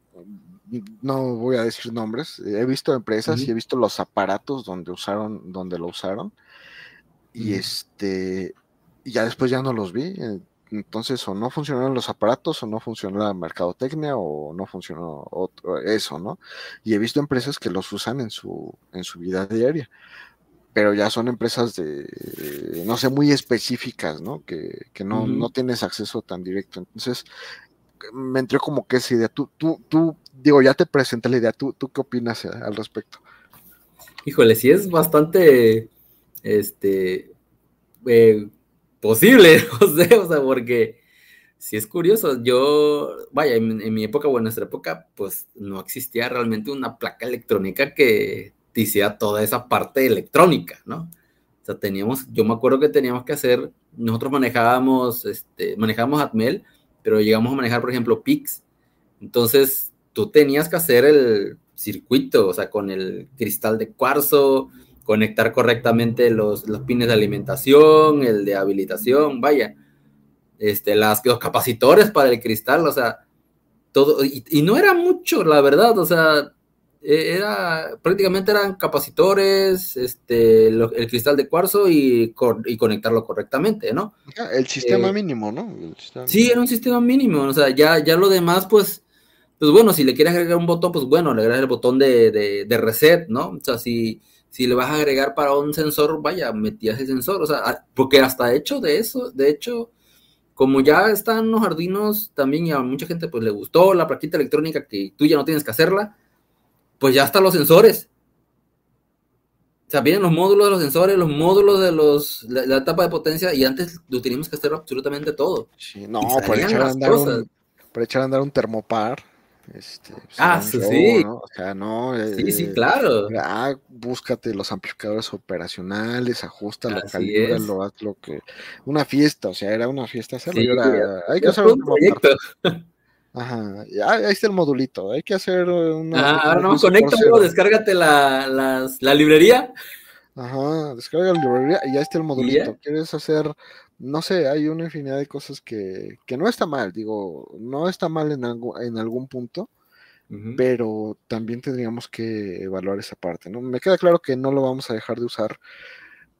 no voy a decir nombres. He visto empresas Uh-huh. y he visto los aparatos donde usaron, donde lo usaron. Y Uh-huh. este, y ya después ya no los vi. Entonces, o no funcionaron los aparatos, o no funcionó la mercadotecnia, o no funcionó otro, eso, ¿no? Y he visto empresas que los usan en su, en su vida diaria, pero ya son empresas de, no sé, muy específicas, ¿no? Que, que no, Uh-huh. no tienes acceso tan directo. Entonces, me entró como que esa idea. Tú, tú, tú, digo, ya te presenté la idea. ¿Tú, tú qué opinas eh, al respecto? Híjole, sí es bastante, este, eh, posible, no sé, o sea, porque sí es curioso. Yo, vaya, en, en mi época o en nuestra época, pues no existía realmente una placa electrónica que te hiciera toda esa parte electrónica, ¿no? O sea, teníamos, yo me acuerdo que teníamos que hacer, nosotros manejábamos, este, manejábamos Atmel, pero llegamos a manejar, por ejemplo, P I X. Entonces, tú tenías que hacer el circuito, o sea, con el cristal de cuarzo, conectar correctamente los, los pines de alimentación, el de habilitación, vaya, este, las, los capacitores para el cristal, o sea, todo, y, y no era mucho, la verdad, o sea, era, prácticamente eran capacitores, este, lo, el cristal de cuarzo y, y conectarlo correctamente, ¿no? El sistema Eh, mínimo, ¿no? El sistema sí, mínimo. era un sistema mínimo, o sea, ya, ya lo demás, pues, pues bueno, si le quieres agregar un botón, pues bueno, le agregas el botón de, de, de reset, ¿no? O sea, si, si le vas a agregar para un sensor, vaya, metías el sensor, o sea, porque hasta hecho de eso, de hecho, como ya están los Arduinos también y a mucha gente pues le gustó la plaquita electrónica que tú ya no tienes que hacerla, pues ya están los sensores. O sea, vienen los módulos de los sensores, los módulos de los, la, la etapa de potencia, y antes lo teníamos que hacer absolutamente todo. Sí, Y no, por salían echar a las andar cosas. un, por echar a andar un termopar, este, pues era Ah, un sí, show, sí, ¿no? O sea, no, sí, sí, eh, claro. ah, búscate los amplificadores operacionales, ajustalo, Así es. calíbralo, haz lo que, una fiesta, o sea, era una fiesta hacerlo, Sí, y ahora hay que es usar todo un un termopar. proyecto. Ajá, ya, ahí está el modulito, hay que hacer una Ah, aplicación ahora de nomás uso por conéctalo, cero. descárgate la, las, la librería Ajá, descarga la librería y ya está el y ya. modulito. ¿Quieres hacer? No sé, hay una infinidad de cosas que, que no está mal, digo, no está mal en, algo, en algún punto, Uh-huh. pero también tendríamos que evaluar esa parte, ¿no? Me queda claro que no lo vamos a dejar de usar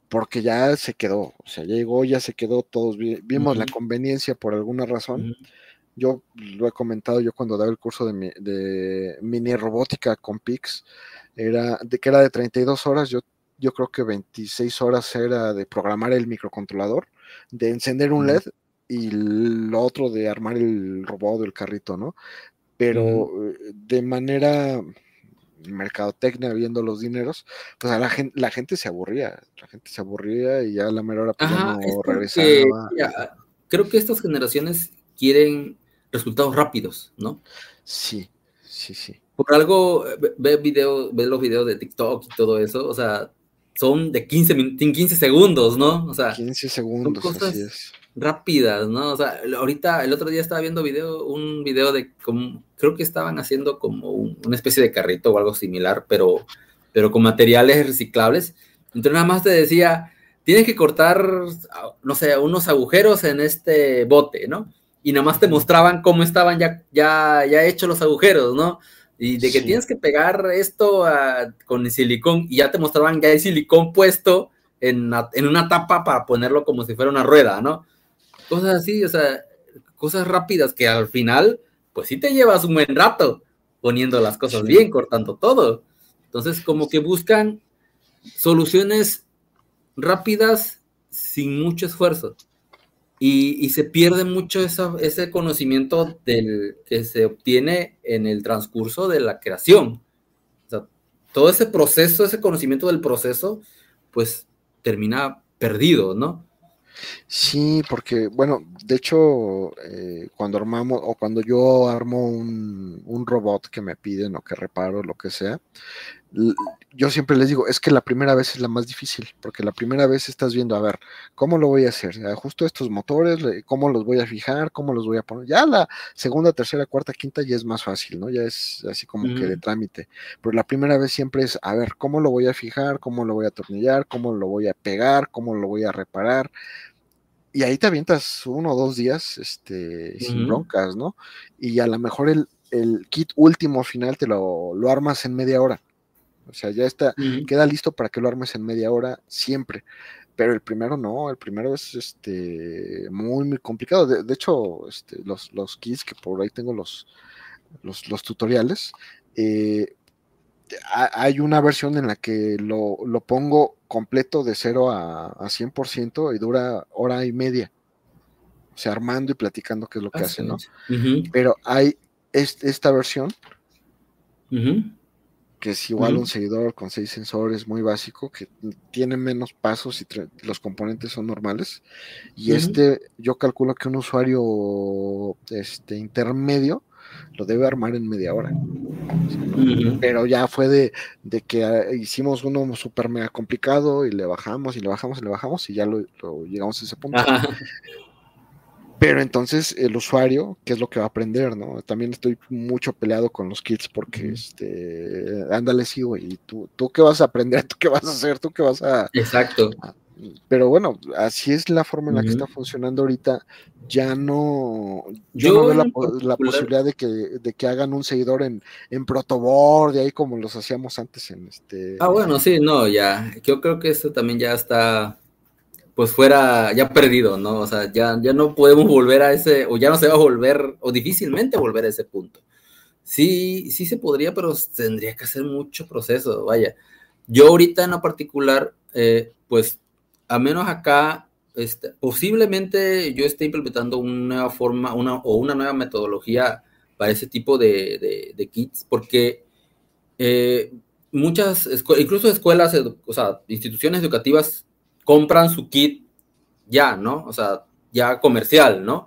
porque ya se quedó, o sea, llegó, ya se quedó, todos vi, vimos uh-huh. la conveniencia por alguna razón. Uh-huh. Yo lo he comentado, yo cuando daba el curso de, mi, de mini robótica con P I X, era de que era de treinta y dos horas, yo, yo creo que veintiséis horas era de programar el microcontrolador, de encender un uh-huh. L E D, y lo otro de armar el robot o el carrito, ¿no? Pero uh-huh. de manera mercadotecnia, viendo los dineros, pues a la gente, la gente se aburría, la gente se aburría y ya a la mera hora pues Ajá, ya no porque, regresaba. Ya, creo que estas generaciones quieren resultados rápidos, ¿no? Sí, sí, sí. Por algo, ve, video, ve los videos de TikTok y todo eso, o sea, son de quince, quince segundos, ¿no? O sea, quince segundos, son cosas así es. rápidas, ¿no? O sea, ahorita, el otro día estaba viendo video, un video de, como, creo que estaban haciendo como un, una especie de carrito o algo similar, pero, pero con materiales reciclables. Entonces nada más te decía, tienes que cortar, no sé, unos agujeros en este bote, ¿no? Y nada más te mostraban cómo estaban ya, ya, ya hechos los agujeros, ¿no? Y de que sí. tienes que pegar esto a, con el silicón, y ya te mostraban ya el silicón puesto en, en una tapa para ponerlo como si fuera una rueda, ¿no? Cosas así, o sea, cosas rápidas que al final, pues sí te llevas un buen rato poniendo las cosas sí. bien, cortando todo. Entonces, como que buscan soluciones rápidas sin mucho esfuerzo. Y, y se pierde mucho esa, ese conocimiento del, que se obtiene en el transcurso de la creación. O sea, todo ese proceso, ese conocimiento del proceso, pues termina perdido, ¿no? Sí, porque, bueno, de hecho, eh, cuando armamos, o cuando yo armo un, un robot que me piden, o que reparo, lo que sea, yo siempre les digo, es que la primera vez es la más difícil, porque la primera vez estás viendo, a ver, ¿cómo lo voy a hacer? Ajusto estos motores, ¿cómo los voy a fijar? ¿Cómo los voy a poner? Ya la segunda, tercera, cuarta, quinta ya es más fácil, ¿no? Ya es así como mm. que de trámite, pero la primera vez siempre es, a ver, ¿cómo lo voy a fijar? ¿Cómo lo voy a atornillar? ¿Cómo lo voy a pegar? ¿Cómo lo voy a reparar? Y ahí te avientas uno o dos días este, uh-huh. sin broncas, ¿no? Y a lo mejor el, el kit último final te lo, lo armas en media hora. O sea, ya está, uh-huh. queda listo para que lo armes en media hora siempre. Pero el primero no, el primero es este muy, muy complicado. De, de hecho, este, los, los kits, que por ahí tengo los, los, los tutoriales, eh, hay una versión en la que lo, lo pongo completo de cero a, a cien por ciento y dura hora y media. O sea, armando y platicando qué es lo que ah, hace, ¿no? Uh-huh. Pero hay es, esta versión uh-huh. que es igual uh-huh. un seguidor con seis sensores, muy básico, que tiene menos pasos y tra- los componentes son normales. Y uh-huh. este, yo calculo que un usuario este, intermedio lo debe armar en media hora. Uh-huh. Pero ya fue de, de que uh, hicimos uno súper mega complicado y le bajamos y le bajamos y le bajamos y ya lo, lo llegamos a ese punto. Uh-huh. Pero entonces el usuario, ¿qué es lo que va a aprender, no? También estoy mucho peleado con los kits porque, uh-huh. este, ándale, sí, güey, ¿tú, tú qué vas a aprender? ¿Tú qué vas a hacer? ¿Tú qué vas a...? Exacto. A, pero bueno, así es la forma en la uh-huh. que está funcionando ahorita. Ya no, yo, yo no veo la, la posibilidad de que, de que hagan un seguidor en, en protoboard, de ahí como los hacíamos antes en este. Ah, bueno, sí, no, ya, yo creo que esto también ya está, pues fuera, ya perdido, ¿no? O sea, ya, ya no podemos volver a ese, o ya no se va a volver, o difícilmente volver a ese punto. Sí, sí se podría, pero tendría que hacer mucho proceso, vaya. Yo ahorita en lo particular, eh, pues, a menos acá, este, posiblemente yo esté implementando una nueva forma una, o una nueva metodología para ese tipo de, de, de kits, porque eh, muchas, incluso escuelas, o sea, instituciones educativas compran su kit ya, ¿no? O sea, ya comercial, ¿no?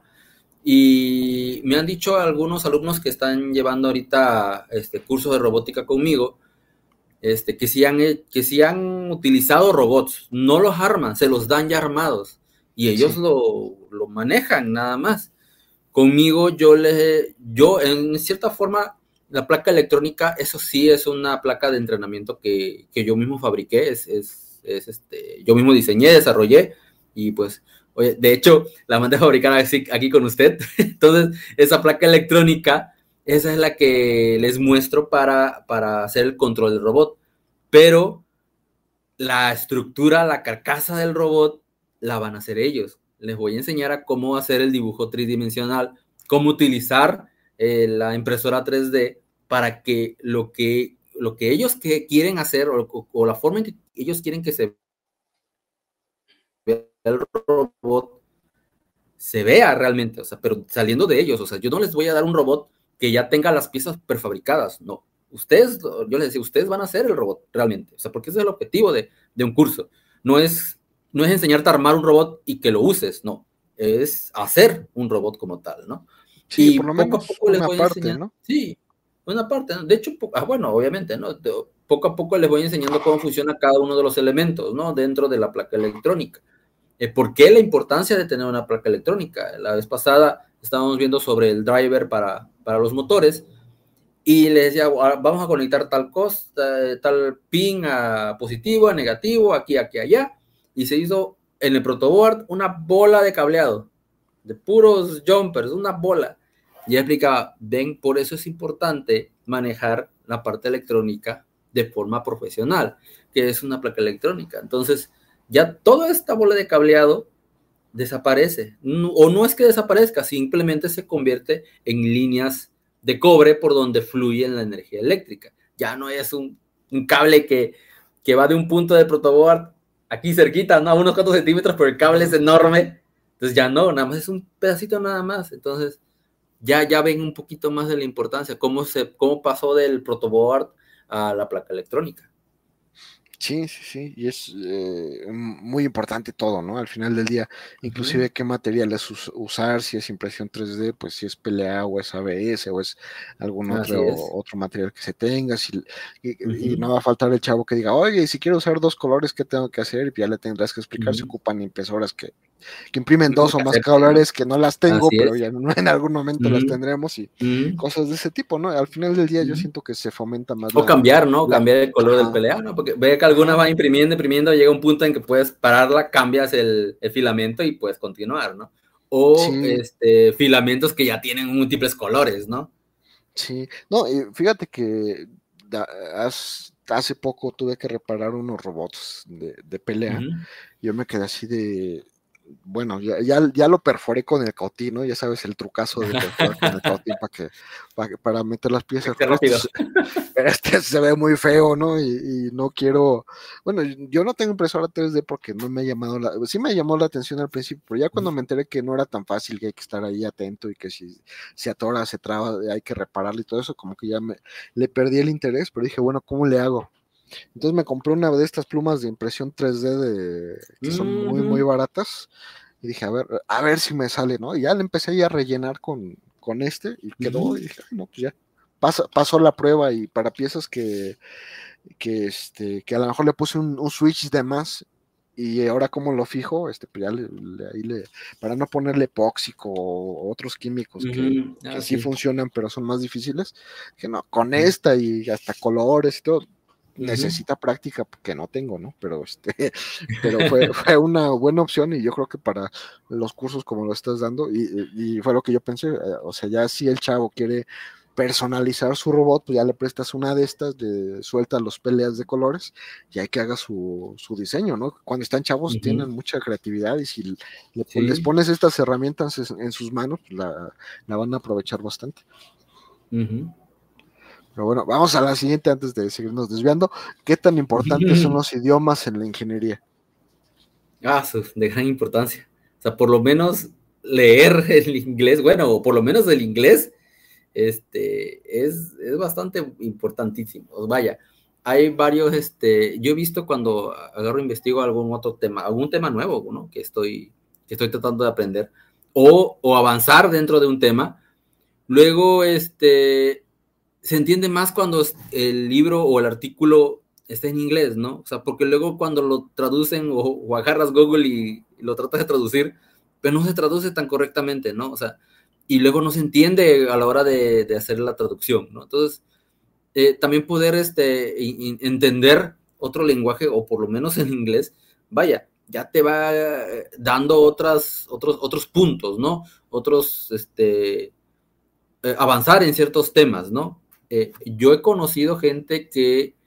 Y me han dicho algunos alumnos que están llevando ahorita este, cursos de robótica conmigo, Este, que, sí han, que sí han utilizado robots, no los arman, se los dan ya armados y ellos sí. lo, lo manejan nada más. Conmigo yo les, yo en cierta forma, la placa electrónica, eso sí es una placa de entrenamiento que, que yo mismo fabriqué, es, es, es este, yo mismo diseñé, desarrollé y pues, oye, de hecho, la mandé a fabricar aquí, aquí con usted. Entonces, esa placa electrónica, esa es la que les muestro para, para hacer el control del robot. Pero la estructura, la carcasa del robot, la van a hacer ellos. Les voy a enseñar a cómo hacer el dibujo tridimensional, cómo utilizar eh, la impresora tres D para que lo que, lo que ellos que quieren hacer o, o, o la forma en que ellos quieren que se vea el robot se vea realmente, o sea, pero saliendo de ellos. O sea, yo no les voy a dar un robot que ya tenga las piezas prefabricadas, no. Ustedes, yo les decía, ustedes van a hacer el robot realmente, o sea, porque ese es el objetivo de, de un curso. No es, no es enseñarte a armar un robot y que lo uses, no. Es hacer un robot como tal, ¿no? Sí, Y por lo poco menos a poco les una voy parte, enseñando. ¿no? Sí, una parte, ¿no? De hecho, ah, bueno, obviamente, ¿no? De, poco a poco les voy enseñando cómo funciona cada uno de los elementos, ¿no? Dentro de la placa electrónica. Eh, ¿Por qué la importancia de tener una placa electrónica? La vez pasada estábamos viendo sobre el driver para, para los motores y les decía, vamos a conectar tal cosa, tal pin a positivo, a negativo, aquí, aquí, allá, y se hizo en el protoboard una bola de cableado, de puros jumpers, una bola. Y explicaba, ven, por eso es importante manejar la parte electrónica de forma profesional, que es una placa electrónica. Entonces, ya toda esta bola de cableado desaparece, o no es que desaparezca, simplemente se convierte en líneas de cobre por donde fluye la energía eléctrica. Ya no es un, un cable que, que va de un punto del protoboard aquí cerquita, ¿no? A unos cuantos centímetros, pero el cable es enorme. Entonces ya no, nada más es un pedacito nada más. Entonces ya, ya ven un poquito más de la importancia, cómo, se, cómo pasó del protoboard a la placa electrónica. Sí, sí, sí, y es eh, muy importante todo, ¿no? Al final del día, inclusive uh-huh. qué materiales us usar, si es impresión tres D, pues si es P L A o es A B S o es algún otro, otro material que se tenga, si, y, uh-huh. y no va a faltar el chavo que diga, oye, si quiero usar dos colores, ¿qué tengo que hacer? Y ya le tendrás que explicar, uh-huh. se ocupan impresoras que, que imprimen dos o más colores, que no las tengo, Así pero es. ya no, en algún momento uh-huh. las tendremos y uh-huh. cosas de ese tipo, ¿no? Al final del día uh-huh. yo siento que se fomenta más. O la, cambiar, ¿no? La, cambiar el color ajá. del P L A, ¿no? Porque ve que algunas van imprimiendo, imprimiendo, llega un punto en que puedes pararla, cambias el, el filamento y puedes continuar, ¿no? O sí. este, filamentos que ya tienen múltiples colores, ¿no? Sí, no, y fíjate que da, has, hace poco tuve que reparar unos robots de, de pelea. Uh-huh. Yo me quedé así de, bueno, ya, ya, ya lo perforé con el cautín, ¿no? Ya sabes el trucazo de perforar con el cautín para que, para, para meter las piezas. Pero este, este se ve muy feo, ¿no? Y, y no quiero, bueno, yo no tengo impresora tres D porque no me ha llamado la, sí me llamó la atención al principio, pero ya cuando me enteré que no era tan fácil, que hay que estar ahí atento y que si se atora, se traba, hay que repararlo y todo eso, como que ya me, le perdí el interés, pero dije, bueno, ¿cómo le hago? Entonces me compré una de estas plumas de impresión tres D de, que son uh-huh. muy, muy baratas. Y dije, a ver, a ver si me sale, ¿no? Y ya le empecé ya a rellenar con, con este y quedó. Uh-huh. Y dije, ay, no, pues ya. Pasó, pasó la prueba y para piezas que, que, este, que a lo mejor le puse un, un switch de más. Y ahora como lo fijo, este, pues ya le, le, ahí le, para no ponerle epóxico o otros químicos uh-huh. que, ah, que sí, sí funcionan, pero son más difíciles. Dije, no, con uh-huh. esta y hasta colores y todo. Uh-huh. Necesita práctica que no tengo, ¿no? Pero este, pero fue, fue una buena opción y yo creo que para los cursos como lo estás dando, y, y fue lo que yo pensé, o sea, ya si el chavo quiere personalizar su robot, pues ya le prestas una de estas, de suelta los peleas de colores y hay que haga su, su diseño, ¿no? Cuando están chavos uh-huh. tienen mucha creatividad y si le, sí. les pones estas herramientas en sus manos, la, la van a aprovechar bastante. Uh-huh. Pero bueno, vamos a la siguiente antes de seguirnos desviando. ¿Qué tan importantes son los idiomas en la ingeniería? Ah, de gran importancia. O sea, por lo menos leer el inglés, bueno, o por lo menos el inglés, este, es, es bastante importantísimo. Vaya, hay varios, este, yo he visto cuando agarro e investigo algún otro tema, algún tema nuevo, ¿no? Que estoy, que estoy tratando de aprender, o, o avanzar dentro de un tema. Luego, este... se entiende más cuando el libro o el artículo está en inglés, ¿no? O sea, porque luego cuando lo traducen o, o agarras Google y, y lo tratas de traducir, pero no se traduce tan correctamente, ¿no? O sea, y luego no se entiende a la hora de, de hacer la traducción, ¿no? Entonces, eh, también poder este, y, y entender otro lenguaje, o por lo menos en inglés, vaya, ya te va dando otras, otros, otros puntos, ¿no? Otros, este, eh, avanzar en ciertos temas, ¿no? Eh, yo he conocido gente que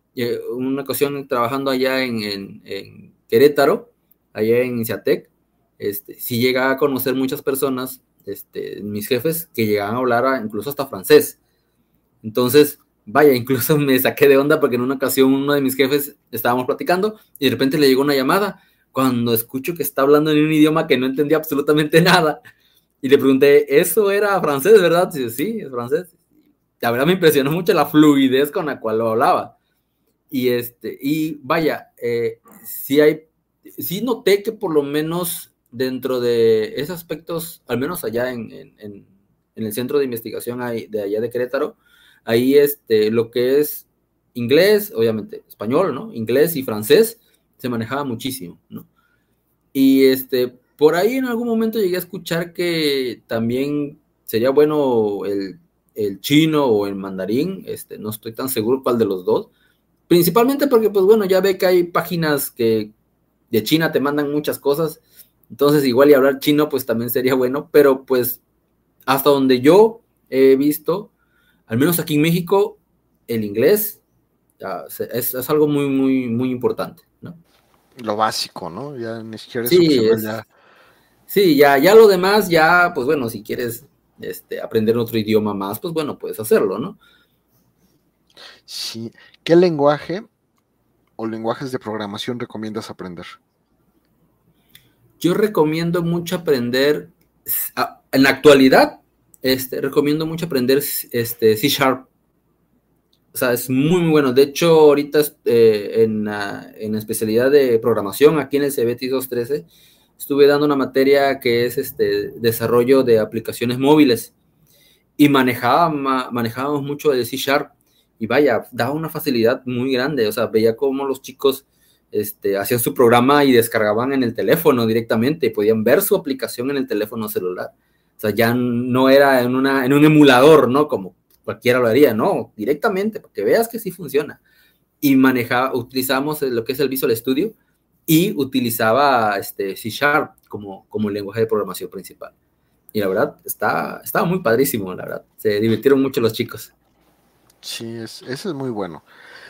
eh, una ocasión trabajando allá en, en, en Querétaro, allá en INSEATEC, este, sí llegaba a conocer muchas personas, este, mis jefes, que llegaban a hablar a, incluso hasta francés. Entonces, vaya, incluso me saqué de onda porque en una ocasión uno de mis jefes estábamos platicando y de repente le llegó una llamada cuando escucho que está hablando en un idioma que no entendía absolutamente nada. Y le pregunté, ¿eso era francés, verdad? Y dice, sí, es francés. La verdad me impresionó mucho la fluidez con la cual lo hablaba. Y, este, y vaya, eh, sí, hay, sí noté que por lo menos dentro de esos aspectos, al menos allá en, en, en el centro de investigación de allá de Querétaro, ahí este, lo que es inglés, obviamente español, ¿no? Inglés y francés se manejaba muchísimo, ¿no? Y este, por ahí en algún momento llegué a escuchar que también sería bueno el, el chino o el mandarín, este, no estoy tan seguro cuál de los dos, principalmente porque, pues bueno, ya ve que hay páginas que de China te mandan muchas cosas, entonces igual y hablar chino pues también sería bueno, pero pues hasta donde yo he visto, al menos aquí en México, el inglés ya, es, es algo muy, muy, muy importante, ¿no? Lo básico, ¿no? Ya ni siquiera es Sí, opcional, es, ya. sí, ya, ya lo demás, ya, pues bueno, si quieres este, aprender otro idioma más, pues bueno, puedes hacerlo, ¿no? Sí. ¿Qué lenguaje o lenguajes de programación recomiendas aprender? Yo recomiendo mucho aprender, en la actualidad, este, recomiendo mucho aprender este, C Sharp. O sea, es muy, muy bueno. De hecho, ahorita eh, en, uh, en especialidad de programación, aquí en el C B T doscientos trece, estuve dando una materia que es este, desarrollo de aplicaciones móviles. Y manejaba, ma, manejábamos mucho el C Sharp. Y vaya, daba una facilidad muy grande. O sea, veía cómo los chicos este, hacían su programa y descargaban en el teléfono directamente. Y podían ver su aplicación en el teléfono celular. O sea, ya no era en, una, en un emulador, ¿no? Como cualquiera lo haría, no, directamente, para que veas que sí funciona. Y manejaba, utilizamos lo que es el Visual Studio y utilizaba este C Sharp como, como lenguaje de programación principal. Y la verdad, está, estaba muy padrísimo, la verdad. Se divirtieron mucho los chicos. Sí, es, ese es muy bueno.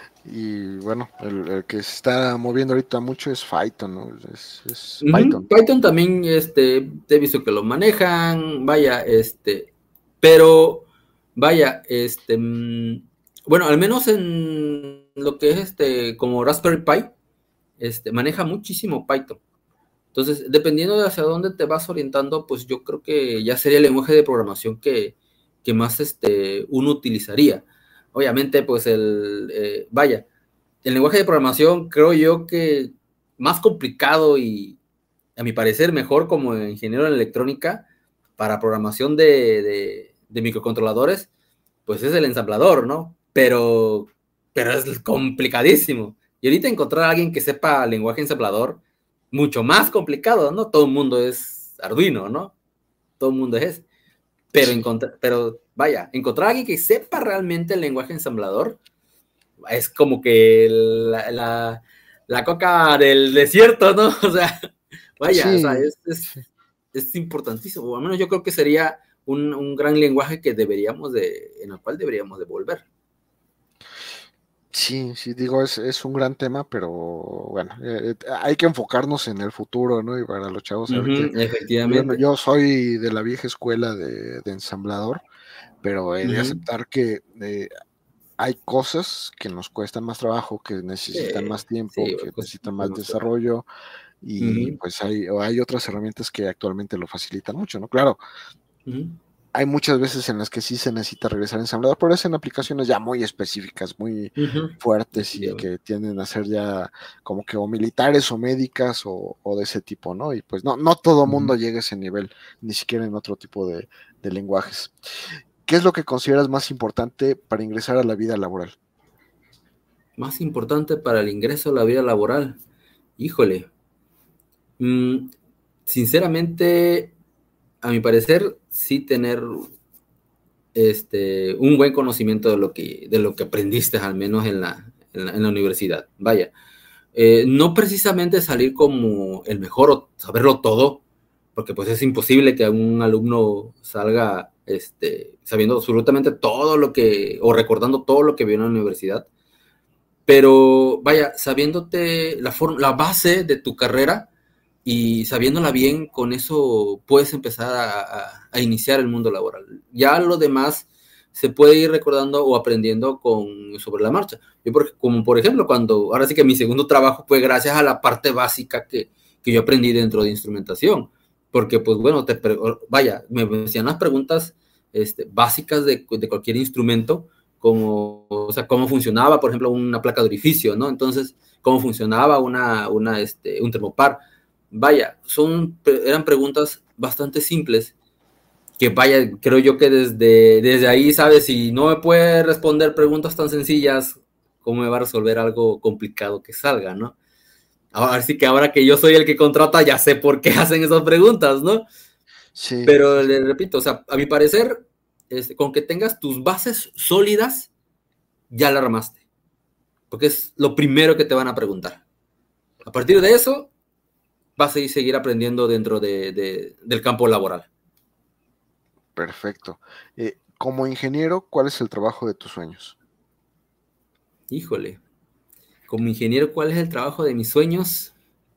Y bueno, el, el que se está moviendo ahorita mucho es Python, ¿no? Es, es Uh-huh. Python. Python también, este, he visto que lo manejan, vaya, este, pero, vaya, este, bueno, al menos en lo que es este, como Raspberry Pi, este, maneja muchísimo Python. Entonces, dependiendo de hacia dónde te vas orientando, pues yo creo que ya sería el lenguaje de programación que, que más este, uno utilizaría. Obviamente, pues el, eh, vaya, el lenguaje de programación creo yo que más complicado y, a mi parecer, mejor como ingeniero en electrónica para programación de, de, de microcontroladores, pues es el ensamblador, ¿no? Pero, pero es complicadísimo. Y ahorita encontrar a alguien que sepa lenguaje ensamblador, mucho más complicado, ¿no? Todo el mundo es Arduino, ¿no? Todo el mundo es ese. Pero, Sí. encontrar, pero vaya, encontrar a alguien que sepa realmente el lenguaje ensamblador es como que la, la, la coca del desierto, ¿no? O sea, vaya, o sea, Sí, es, es, es importantísimo. O al menos yo creo que sería un, un gran lenguaje que deberíamos de, en el cual deberíamos de volver. sí, sí, digo, es, es un gran tema, pero bueno, eh, hay que enfocarnos en el futuro, ¿no? Y para los chavos, a ver qué. Uh-huh, Yo, no- efectivamente. yo soy de la vieja escuela de, de ensamblador, pero he de Uh-huh. aceptar que eh, hay cosas que nos cuestan más trabajo, que necesitan Sí, más tiempo, sí, que pues, necesitan más pues, uh-huh. desarrollo, y pues hay, hay otras herramientas que actualmente lo facilitan mucho, ¿no? Claro. Uh-huh. Hay muchas veces en las que sí se necesita regresar a ensamblador, pero es en aplicaciones ya muy específicas, muy Uh-huh. fuertes y que tienden a ser ya como que o militares o médicas o, o de ese tipo, ¿no? Y pues no, no todo mundo Uh-huh. llega a ese nivel, ni siquiera en otro tipo de, de lenguajes. ¿Qué es lo que consideras más importante para ingresar a la vida laboral? Más importante para el ingreso a la vida laboral. Híjole. Mm, sinceramente, a mi parecer, sí tener este, un buen conocimiento de lo que, de lo que aprendiste, al menos en la, en la, en la universidad. Vaya, eh, no precisamente salir como el mejor o saberlo todo, porque pues es imposible que un alumno salga este, sabiendo absolutamente todo lo que, o recordando todo lo que vio en la universidad, pero vaya, sabiéndote la, forma, la base de tu carrera y sabiéndola bien, con eso puedes empezar a, a, a iniciar el mundo laboral. Ya lo demás se puede ir recordando o aprendiendo con, sobre la marcha. Yo, por, como por ejemplo, cuando, ahora sí que mi segundo trabajo fue gracias a la parte básica que, que yo aprendí dentro de instrumentación, porque pues bueno, te, vaya, me hacían las preguntas este, básicas de, de cualquier instrumento, como, o sea, cómo funcionaba, por ejemplo, una placa de orificio, ¿no? Entonces, cómo funcionaba una, una, este, un termopar. Vaya, son, eran preguntas bastante simples, que vaya, creo yo que desde, desde ahí, ¿sabes? Si no me puede responder preguntas tan sencillas, ¿cómo me va a resolver algo complicado que salga, no? Ahora sí que ahora que yo soy el que contrata, ya sé por qué hacen esas preguntas, ¿no? Sí. Pero le repito, o sea, a mi parecer, este, con que tengas tus bases sólidas, ya la armaste. Porque es lo primero que te van a preguntar. A partir de eso, vas a seguir aprendiendo dentro de, de, del campo laboral. Perfecto. Eh, como ingeniero, ¿cuál es el trabajo de tus sueños? Híjole. Como ingeniero, ¿cuál es el trabajo de mis sueños?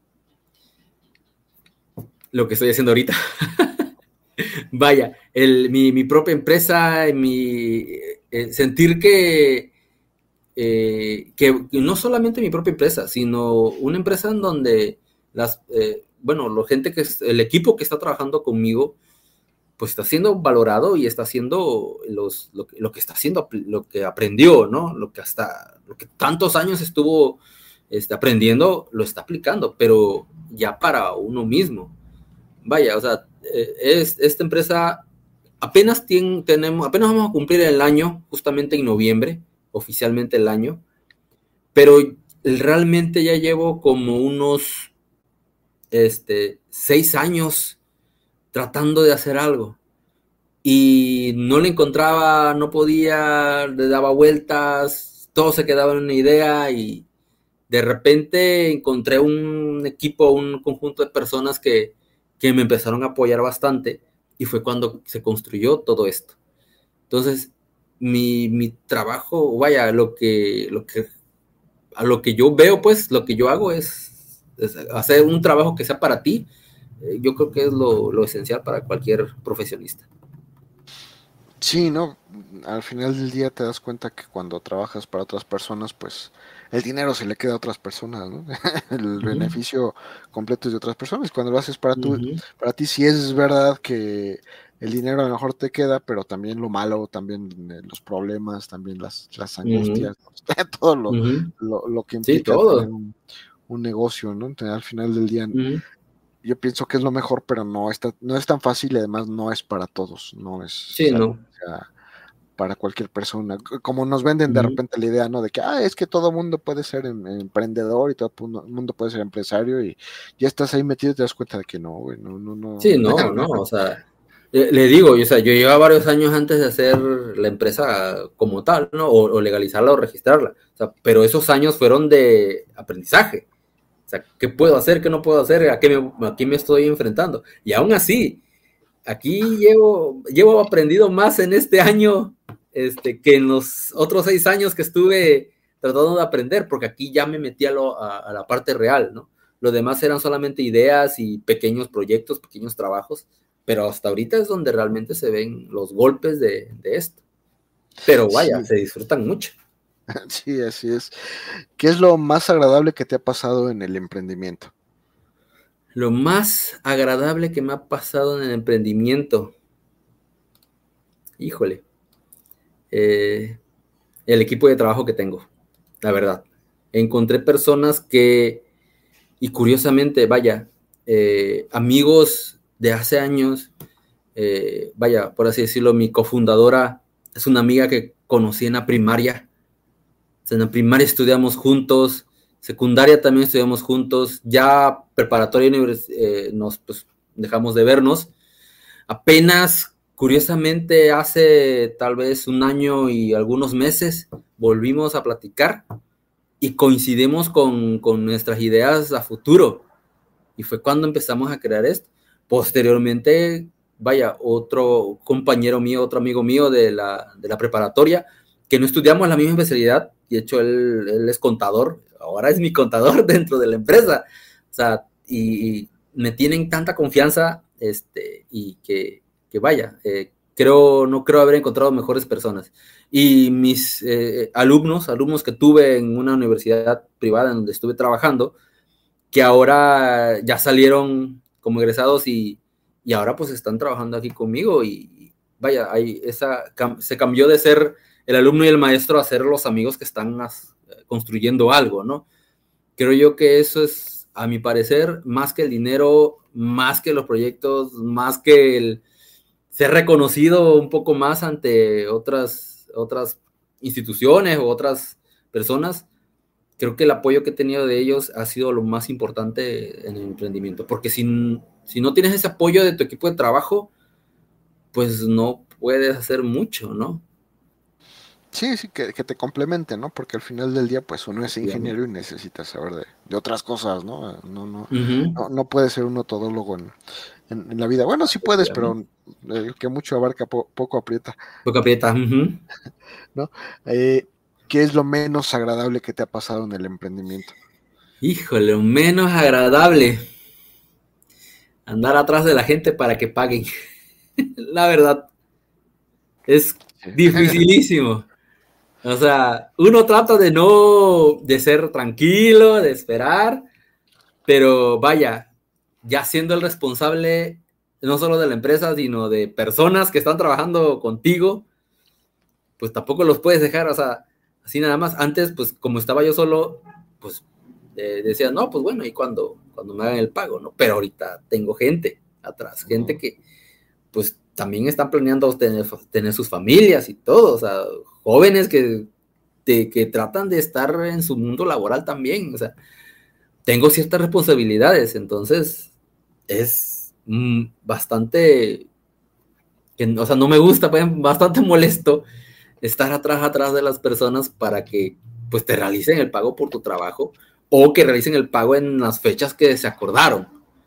Lo que estoy haciendo ahorita. Vaya, el, mi, mi propia empresa, mi, eh, sentir que, eh, que no solamente mi propia empresa, sino una empresa en donde las, eh, bueno, la gente que es, el equipo que está trabajando conmigo, pues está siendo valorado y está haciendo los, lo, que, lo que está haciendo, lo que aprendió, ¿no? Lo que hasta, lo que tantos años estuvo este, aprendiendo, lo está aplicando, pero ya para uno mismo. Vaya, o sea, es, esta empresa apenas tiene, tenemos, apenas vamos a cumplir el año, justamente en noviembre, oficialmente el año, pero realmente ya llevo como unos este, seis años tratando de hacer algo y no le encontraba, no podía, le daba vueltas, todo se quedaba en una idea y de repente encontré un equipo, un conjunto de personas que, que me empezaron a apoyar bastante y fue cuando se construyó todo esto. Entonces, mi, mi trabajo, vaya, lo que, lo que, a lo que yo veo, pues, lo que yo hago es, es hacer un trabajo que sea para ti. Eh, yo creo que es lo, lo esencial para cualquier profesionista. Sí, ¿no? Al final del día te das cuenta que cuando trabajas para otras personas, pues el dinero se le queda a otras personas, ¿no? El Uh-huh. beneficio completo es de otras personas. Cuando lo haces para tu, Uh-huh. para ti sí es verdad que el dinero a lo mejor te queda, pero también lo malo, también los problemas, también las, las angustias, uh-huh. todo lo, uh-huh. lo, lo que implica sí, todo. tener un, un negocio, ¿no? Tener al final del día... Uh-huh. Yo pienso que es lo mejor, pero no está, no es tan fácil y además no es para todos, no es sí, algo no. que sea para cualquier persona. Como nos venden uh-huh. de repente la idea, ¿no? De que, ah, es que todo mundo puede ser em, emprendedor y todo el mundo puede ser empresario y ya estás ahí metido y te das cuenta de que no, güey, no, no, no. Sí, no, no, o sea, le digo, o sea, yo llevaba varios años antes de hacer la empresa como tal, ¿no? O, o legalizarla o registrarla, o sea, pero esos años fueron de aprendizaje. O sea, ¿qué puedo hacer? ¿Qué no puedo hacer? ¿A qué me, a qué me estoy enfrentando? Y aún así, aquí llevo, llevo aprendido más en este año este, que en los otros seis años que estuve tratando de aprender, porque aquí ya me metí a, lo, a, a la parte real, ¿no? Lo demás eran solamente ideas y pequeños proyectos, pequeños trabajos, pero hasta ahorita es donde realmente se ven los golpes de, de esto. Pero vaya, sí. Se disfrutan mucho. Sí, así es. ¿Qué es lo más agradable que te ha pasado en el emprendimiento? Lo más agradable que me ha pasado en el emprendimiento. Híjole. Eh, el equipo de trabajo que tengo, la verdad. Encontré personas que, y curiosamente, vaya, eh, amigos de hace años, eh, vaya, por así decirlo, mi cofundadora es una amiga que conocí en la primaria. En la primaria estudiamos juntos, secundaria también estudiamos juntos, ya preparatoria eh, nos pues, dejamos de vernos. Apenas, curiosamente, hace tal vez un año y algunos meses volvimos a platicar y coincidimos con, con nuestras ideas a futuro. Y fue cuando empezamos a crear esto. Posteriormente, vaya, otro compañero mío, otro amigo mío de la, de la preparatoria, que no estudiamos la misma especialidad, y de hecho él, él es contador, ahora es mi contador dentro de la empresa, o sea, y, y me tienen tanta confianza, este, y que, que vaya, eh, creo, no creo haber encontrado mejores personas. Y mis eh, alumnos, alumnos que tuve en una universidad privada en donde estuve trabajando, que ahora ya salieron como egresados y, y ahora pues están trabajando aquí conmigo y vaya, hay esa, se cambió de ser el alumno y el maestro a ser los amigos que están as, construyendo algo, ¿no? Creo yo que eso es, a mi parecer, más que el dinero, más que los proyectos, más que el ser reconocido un poco más ante otras, otras instituciones o otras personas. Creo que el apoyo que he tenido de ellos ha sido lo más importante en el emprendimiento, porque si, si no tienes ese apoyo de tu equipo de trabajo, pues no puedes hacer mucho, ¿no? Sí, sí, que, que te complemente, ¿no? Porque al final del día, pues uno es ingeniero y necesita saber de, de otras cosas, ¿no? No, no, Uh-huh. no, no puede ser un todólogo en, en, en la vida. Bueno, sí puedes, pero el que mucho abarca po, poco aprieta. Poco aprieta. Uh-huh. ¿No? Eh, ¿Qué es lo menos agradable que te ha pasado en el emprendimiento? Híjole, menos agradable. Andar atrás de la gente para que paguen. La verdad, es dificilísimo. O sea, uno trata de no, de ser tranquilo, de esperar, pero vaya, ya siendo el responsable no solo de la empresa, sino de personas que están trabajando contigo, pues tampoco los puedes dejar, o sea, así nada más. Antes, pues como estaba yo solo, pues eh, decía, no, pues bueno, y cuando, cuando me hagan el pago, ¿no? Pero ahorita tengo gente atrás, gente que pues también están planeando tener, tener sus familias y todo, o sea, jóvenes que, de, que tratan de estar en su mundo laboral también, o sea, tengo ciertas responsabilidades, entonces es mm, bastante, que, o sea, no me gusta, pues, bastante molesto estar atrás, atrás de las personas para que pues te realicen el pago por tu trabajo o que realicen el pago en las fechas que se acordaron.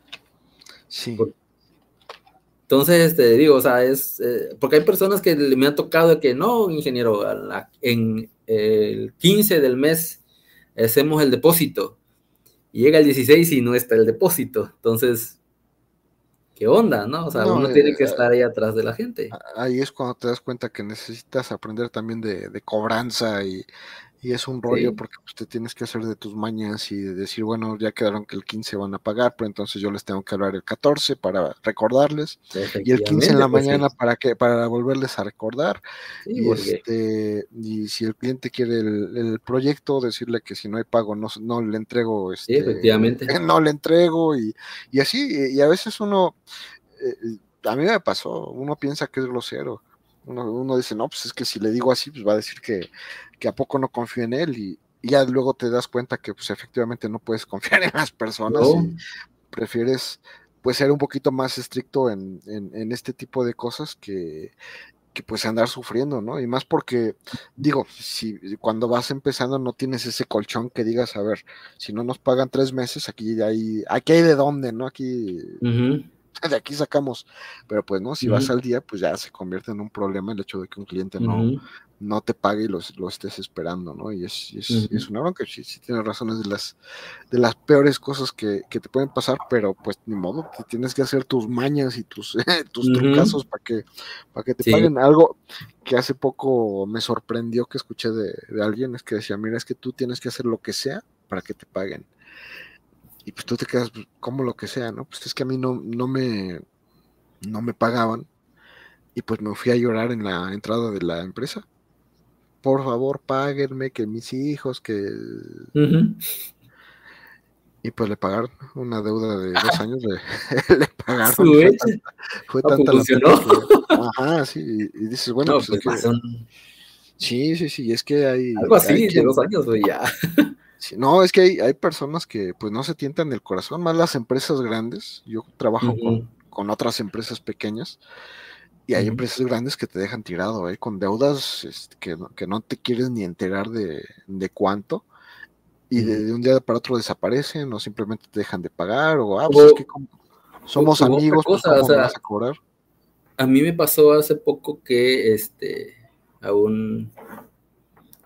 Sí. Por, Entonces, te digo, o sea, es, eh, porque hay personas que me han tocado de que no, ingeniero, a la, en el quince del mes hacemos el depósito y llega el dieciséis y no está el depósito. Entonces, ¿qué onda, no? O sea, No, uno eh, tiene que estar ahí atrás de la gente. ahí es cuando te das cuenta que necesitas aprender también de, de cobranza y, y es un rollo Sí. porque pues, te tienes que hacer de tus mañas y de decir, bueno, ya quedaron que el quince van a pagar, pero entonces yo les tengo que hablar el catorce para recordarles y el quince en Efectivamente, la pues mañana sí. para que para volverles a recordar Sí, y porque este y si el cliente quiere el, el proyecto, decirle que si no hay pago no, no le entrego sí, este efectivamente. no le entrego y, y así y a veces uno eh, a mí me pasó, uno piensa que es grosero. Uno, uno dice, no, pues es que si le digo así, pues va a decir que, que a poco no confío en él y, y ya luego te das cuenta que pues efectivamente no puedes confiar en las personas No. y prefieres pues ser un poquito más estricto en, en, en este tipo de cosas que, que pues andar sufriendo, ¿no? Y más porque, digo, si cuando vas empezando no tienes ese colchón que digas, a ver, si no nos pagan tres meses, aquí hay, aquí hay de dónde, ¿no? Aquí Uh-huh. de aquí sacamos, pero pues no, si vas Uh-huh. al día, pues ya se convierte en un problema el hecho de que un cliente no, Uh-huh. no te pague y los, lo estés esperando, ¿no? Y es, es, Uh-huh. es una bronca, sí, sí tienes razones de las, de las peores cosas que, que te pueden pasar, pero pues ni modo, te tienes que hacer tus mañas y tus, tus Uh-huh. trucazos para que, para que te Sí. paguen. Algo que hace poco me sorprendió que escuché de, de alguien, es que decía, mira, es que tú tienes que hacer lo que sea para que te paguen. Y pues tú te quedas, pues, como lo que sea, ¿no? Pues es que a mí no, no me, no me pagaban y pues me fui a llorar en la entrada de la empresa. Por favor, páguenme, que mis hijos, que... Uh-huh. Y pues le pagaron una deuda de dos años, le, le pagaron y Su fue hecha. tanta, fue Ah, pues tanta la funcionó. pena que... Ajá, sí, y, y dices, bueno, No, pues es pues que... más son Sí, sí, sí, es que hay, algo hay así de quien... dos años, pues ya. Sí, no, es que hay, hay personas que pues no se tientan el corazón, más las empresas grandes. Yo trabajo Uh-huh. con, con otras empresas pequeñas. Y hay Uh-huh. empresas grandes que te dejan tirado, ¿eh? Con deudas este, que, no, que no te quieres ni enterar de, de cuánto, y de, Uh-huh. de, un día para otro desaparecen, o simplemente te dejan de pagar, o, ah, pues es que O, como o, somos u otra amigos, pues cosa, o cómo me sea, vas a cobrar. a mí me pasó hace poco que este, a un,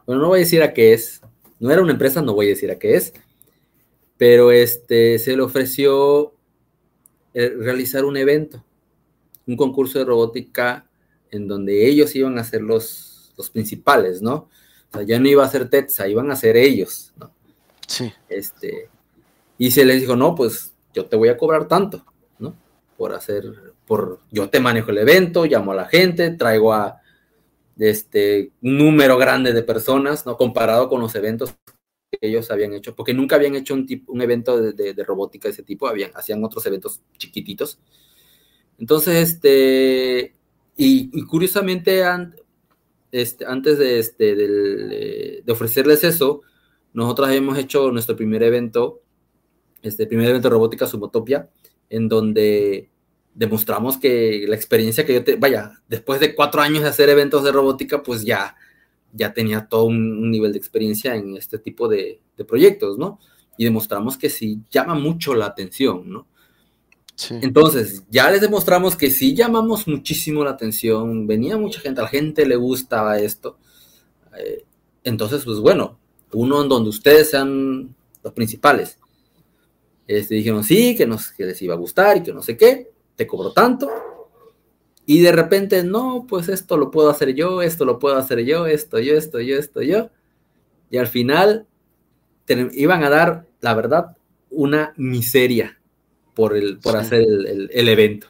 bueno, no voy a decir a qué es, no era una empresa, no voy a decir a qué es, pero este, se le ofreció eh, realizar un evento, un concurso de robótica en donde ellos iban a ser los, los principales, ¿no? O sea, ya no iba a ser Tetsa, iban a ser ellos, ¿no? Sí. Este, y se les dijo, no, pues yo te voy a cobrar tanto, ¿no? Por hacer, por, yo te manejo el evento, llamo a la gente, traigo a este, un número grande de personas, ¿no? Comparado con los eventos que ellos habían hecho, porque nunca habían hecho un, tipo, un evento de, de, de robótica de ese tipo, habían, hacían otros eventos chiquititos. Entonces, este, y, y curiosamente, an, este, antes de, este, del, de ofrecerles eso, nosotros habíamos hecho nuestro primer evento, este primer evento de robótica Sumotopia, en donde demostramos que la experiencia que yo, te, vaya, después de cuatro años de hacer eventos de robótica, pues ya, ya tenía todo un, un nivel de experiencia en este tipo de, de proyectos, ¿no? Y demostramos que sí llama mucho la atención, ¿no? Sí. Entonces, ya les demostramos que sí llamamos muchísimo la atención, venía mucha gente, a la gente le gustaba esto. Eh, entonces, pues bueno, uno en donde ustedes sean los principales. Este, dijeron sí, que, nos, que les iba a gustar y que no sé qué, te cobro tanto. Y de repente, no, pues esto lo puedo hacer yo, esto lo puedo hacer yo, esto, yo, esto, yo, esto, yo. Y al final te, iban a dar, la verdad, una miseria por, el, por sí. hacer el, el, el evento.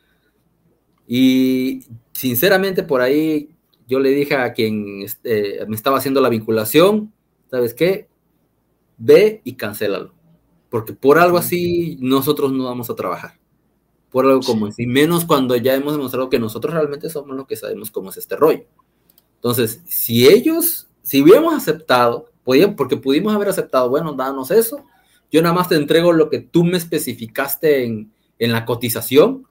Y sinceramente por ahí yo le dije a quien este, me estaba haciendo la vinculación, ¿sabes qué? Ve y cancélalo. Porque por algo así nosotros no vamos a trabajar. Por algo como así, menos cuando ya hemos demostrado que nosotros realmente somos los que sabemos cómo es este rollo. Entonces, si ellos, si hubiéramos aceptado, podían, porque pudimos haber aceptado, bueno, danos eso, yo nada más te entrego lo que tú me especificaste en, en la cotización,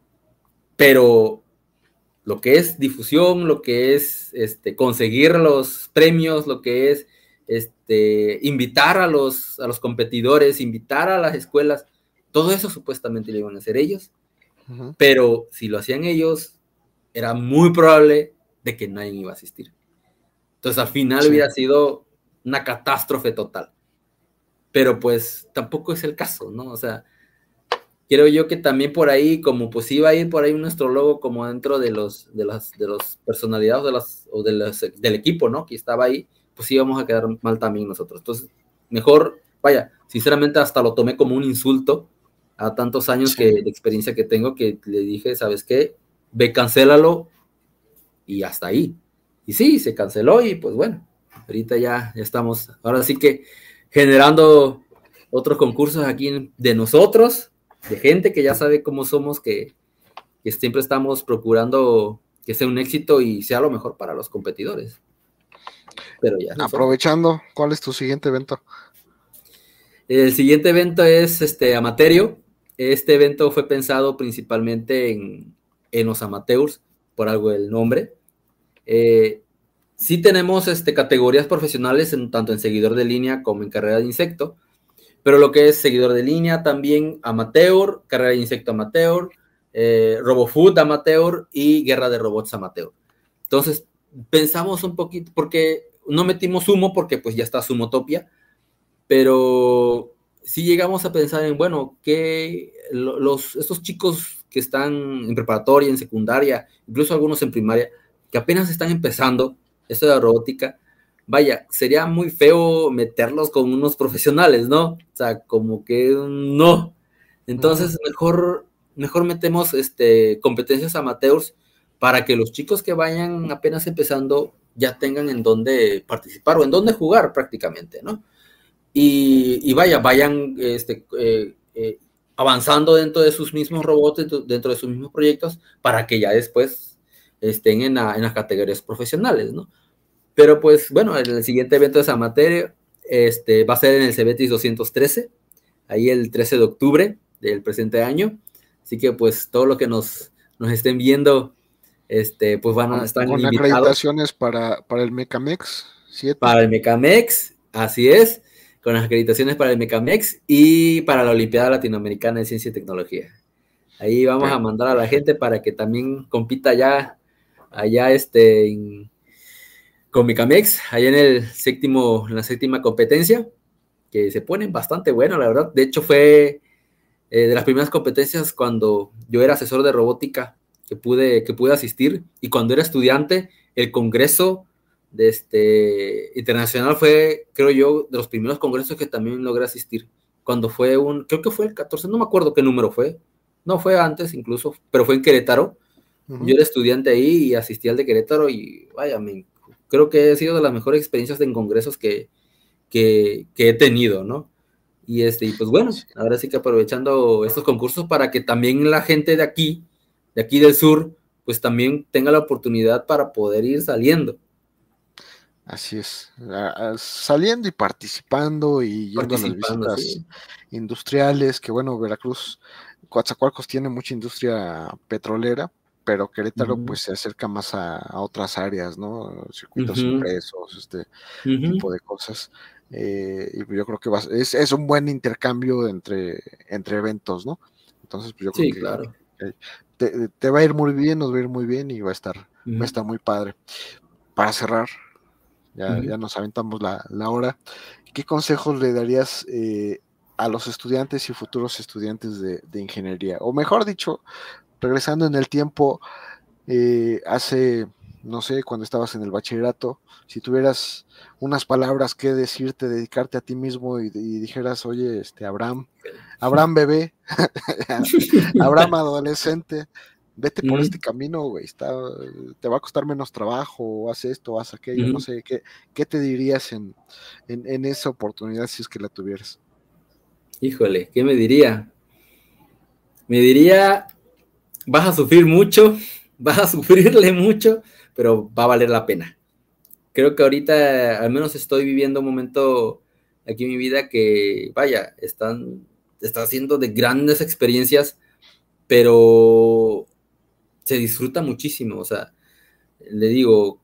pero lo que es difusión, lo que es este, conseguir los premios, lo que es este, invitar a los, a los competidores, invitar a las escuelas, todo eso supuestamente lo iban a hacer ellos, uh-huh. Pero si lo hacían ellos, era muy probable de que nadie iba a asistir. Entonces al final sí. Hubiera sido una catástrofe total. Pero pues tampoco es el caso, ¿no? O sea, creo yo que también por ahí, como pues iba a ir por ahí nuestro logo como dentro de los, de las, de los personalidades de las, o de los, del equipo, ¿no? Que estaba ahí, pues íbamos a quedar mal también nosotros. Entonces, mejor, vaya, sinceramente hasta lo tomé como un insulto a tantos años sí. que, de experiencia que tengo, que le dije, ¿sabes qué? Ve, cancélalo y hasta ahí. Y sí, se canceló y pues bueno, ahorita ya, ya estamos, ahora sí que generando otros concursos aquí de nosotros, de gente que ya sabe cómo somos, que, que siempre estamos procurando que sea un éxito y sea lo mejor para los competidores. Pero ya. Aprovechando, ¿cuál es tu siguiente evento? El siguiente evento es este Amaterio. Este evento fue pensado principalmente en, en los amateurs, por algo del nombre. Eh, sí tenemos este, categorías profesionales, en, tanto en seguidor de línea como en carrera de insecto, pero lo que es seguidor de línea también amateur, carrera de insecto amateur, eh, RoboFood amateur y guerra de robots amateur. Entonces pensamos un poquito, porque no metimos Sumo porque pues ya está Sumotopia, pero sí llegamos a pensar en, bueno, que los, estos chicos que están en preparatoria, en secundaria, incluso algunos en primaria, que apenas están empezando esto de la robótica, vaya, sería muy feo meterlos con unos profesionales, ¿no? O sea, como que no. Entonces, uh-huh. mejor, mejor metemos este, competencias amateurs para que los chicos que vayan apenas empezando ya tengan en dónde participar o en dónde jugar prácticamente, ¿no? Y, y vaya, vayan este, eh, eh, avanzando dentro de sus mismos robots, dentro de sus mismos proyectos, para que ya después estén en, la, en las categorías profesionales, ¿no? Pero pues, bueno, el siguiente evento es amateur, este, va a ser en el Cebetis doscientos trece, ahí el trece de octubre del presente año, así que pues todo lo que nos, nos estén viendo, este, pues van a estar invitados. Con acreditaciones para, para el Mecamex siete. Para el Mecamex, así es, con las acreditaciones para el Mecamex y para la Olimpiada Latinoamericana de Ciencia y Tecnología. Ahí vamos okay. a mandar a la gente para que también compita allá, allá este, en, con mi Camex, ahí en el séptimo, en la séptima competencia, que se ponen bastante bueno, la verdad. De hecho, fue eh, de las primeras competencias cuando yo era asesor de robótica que pude, que pude asistir, y cuando era estudiante, el congreso de este, internacional fue, creo yo, de los primeros congresos que también logré asistir. Cuando fue un, creo que fue el catorce, no me acuerdo qué número fue, no fue antes incluso, pero fue en Querétaro. Uh-huh. Yo era estudiante ahí y asistí al de Querétaro y vaya, me, creo que ha sido de las mejores experiencias en congresos que, que, que he tenido, ¿no? Y este, y pues bueno, ahora sí que aprovechando estos concursos para que también la gente de aquí, de aquí del sur, pues también tenga la oportunidad para poder ir saliendo. Así es, uh, saliendo y participando y yendo participando, a las visitas sí. industriales, que bueno, Veracruz, Coatzacoalcos tiene mucha industria petrolera, pero Querétaro uh-huh. pues se acerca más a, a otras áreas, ¿no? Circuitos uh-huh. impresos, este uh-huh. tipo de cosas. Eh, y yo creo que va, es, es un buen intercambio entre, entre eventos, ¿no? Entonces, pues yo creo sí, que, claro. que te, te va a ir muy bien, nos va a ir muy bien y va a estar, uh-huh. va a estar muy padre. Para cerrar, ya, uh-huh. ya nos aventamos la, la hora. ¿Qué consejos le darías eh, a los estudiantes y futuros estudiantes de, de ingeniería? O mejor dicho, regresando en el tiempo, eh, hace, no sé, cuando estabas en el bachillerato, si tuvieras unas palabras que decirte, dedicarte a ti mismo y, y dijeras, oye, este Abraham, Abraham bebé, Abraham adolescente, vete por uh-huh. este camino, güey, está, te va a costar menos trabajo, haz esto, haz aquello, uh-huh. no sé, ¿qué, qué te dirías en, en, en esa oportunidad si es que la tuvieras? Híjole, ¿qué me diría? Me diría, vas a sufrir mucho, vas a sufrirle mucho, pero va a valer la pena. Creo que ahorita al menos estoy viviendo un momento aquí en mi vida que, vaya, están, está haciendo de grandes experiencias, pero se disfruta muchísimo. O sea, le digo,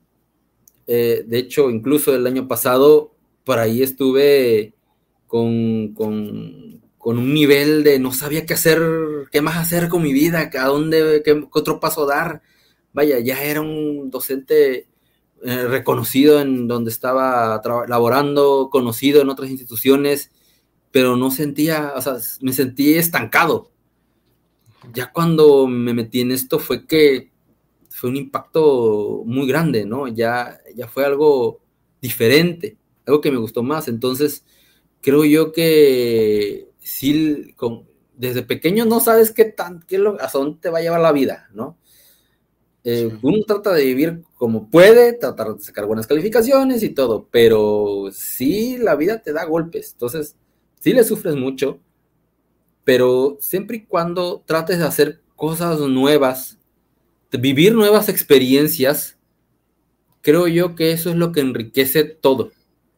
eh, de hecho, incluso el año pasado, por ahí estuve con, con, con un nivel de no sabía qué hacer, qué más hacer con mi vida, a dónde, qué, qué otro paso dar. Vaya, ya era un docente eh, reconocido en donde estaba tra- laborando, conocido en otras instituciones, pero no sentía, o sea, me sentí estancado. Ya cuando me metí en esto fue que fue un impacto muy grande, ¿no? Ya, ya fue algo diferente, algo que me gustó más. Entonces, creo yo que sí, con, desde pequeño no sabes qué tan, qué lo, hasta dónde te va a llevar la vida, ¿no? Eh, sí. Uno trata de vivir como puede, tratar de sacar buenas calificaciones y todo, pero sí la vida te da golpes, entonces sí le sufres mucho, pero siempre y cuando trates de hacer cosas nuevas, de vivir nuevas experiencias, creo yo que eso es lo que enriquece todo,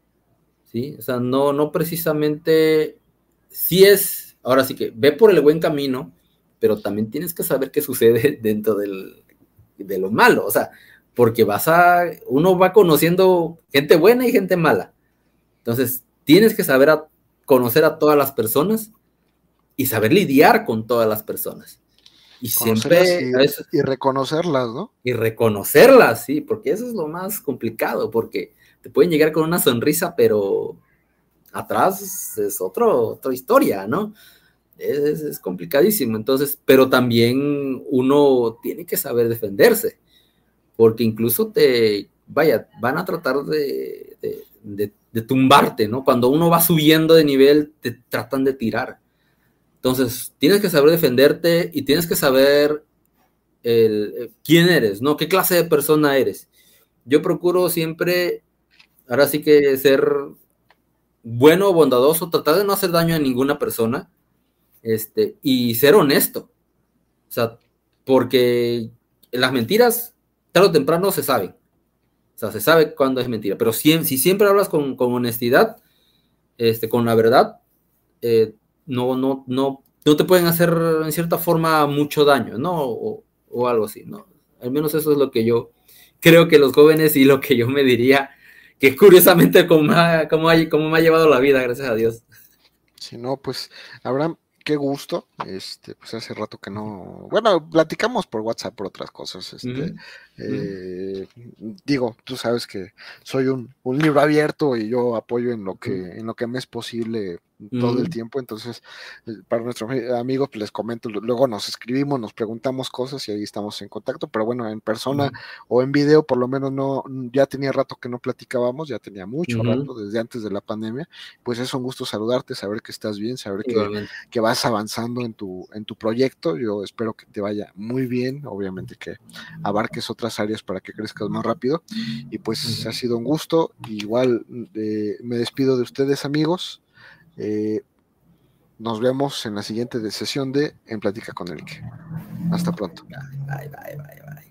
¿sí? O sea, no, no precisamente, sí es, ahora sí que ve por el buen camino, pero también tienes que saber qué sucede dentro del, de lo malo, o sea, porque vas a, uno va conociendo gente buena y gente mala, entonces tienes que saber a, conocer a todas las personas y saber lidiar con todas las personas. Y siempre y, a veces, y reconocerlas, ¿no? Y reconocerlas, sí, porque eso es lo más complicado, porque te pueden llegar con una sonrisa, pero atrás es otro, otra historia, ¿no? Es, es, es complicadísimo, entonces, pero también uno tiene que saber defenderse, porque incluso te, vaya, van a tratar de, de, de, de tumbarte, ¿no? Cuando uno va subiendo de nivel, te tratan de tirar. Entonces, tienes que saber defenderte y tienes que saber el, el, quién eres, ¿no? ¿Qué clase de persona eres? Yo procuro siempre, ahora sí que ser bueno, bondadoso, tratar de no hacer daño a ninguna persona, este, y ser honesto. O sea, porque las mentiras, tarde o temprano se saben. O sea, se sabe cuándo es mentira. Pero si, si siempre hablas con, con honestidad, este, con la verdad, eh, no, no, no, no te pueden hacer en cierta forma mucho daño, ¿no? O, o algo así, ¿no? Al menos eso es lo que yo creo que los jóvenes y lo que yo me diría, que curiosamente como me ha, como ha, como me ha llevado la vida, gracias a Dios. Si no, pues, Abraham, qué gusto. Este, pues hace rato que no. Bueno, platicamos por WhatsApp por otras cosas. Este, Ujú, eh, digo, tú sabes que soy un, un libro abierto y yo apoyo en lo que, ujú, en lo que me es posible todo el ujú, tiempo. Entonces, eh, para nuestros amigos, pues les comento, luego nos escribimos, nos preguntamos cosas y ahí estamos en contacto. Pero bueno, en persona ujú, o en video, por lo menos no, ya tenía rato que no platicábamos, ya tenía mucho ujú. rato, desde antes de la pandemia. Pues es un gusto saludarte, saber que estás bien, saber que, Igualmente. que vas avanzando en tu, en tu proyecto. Yo espero que te vaya muy bien, obviamente que abarques otras áreas para que crezcas más rápido. Y pues ha Ujú. sido un gusto. Igual eh, me despido de ustedes, amigos. Eh, nos vemos en la siguiente sesión de En Plática con Enrique. Hasta pronto. Bye, bye, bye, bye.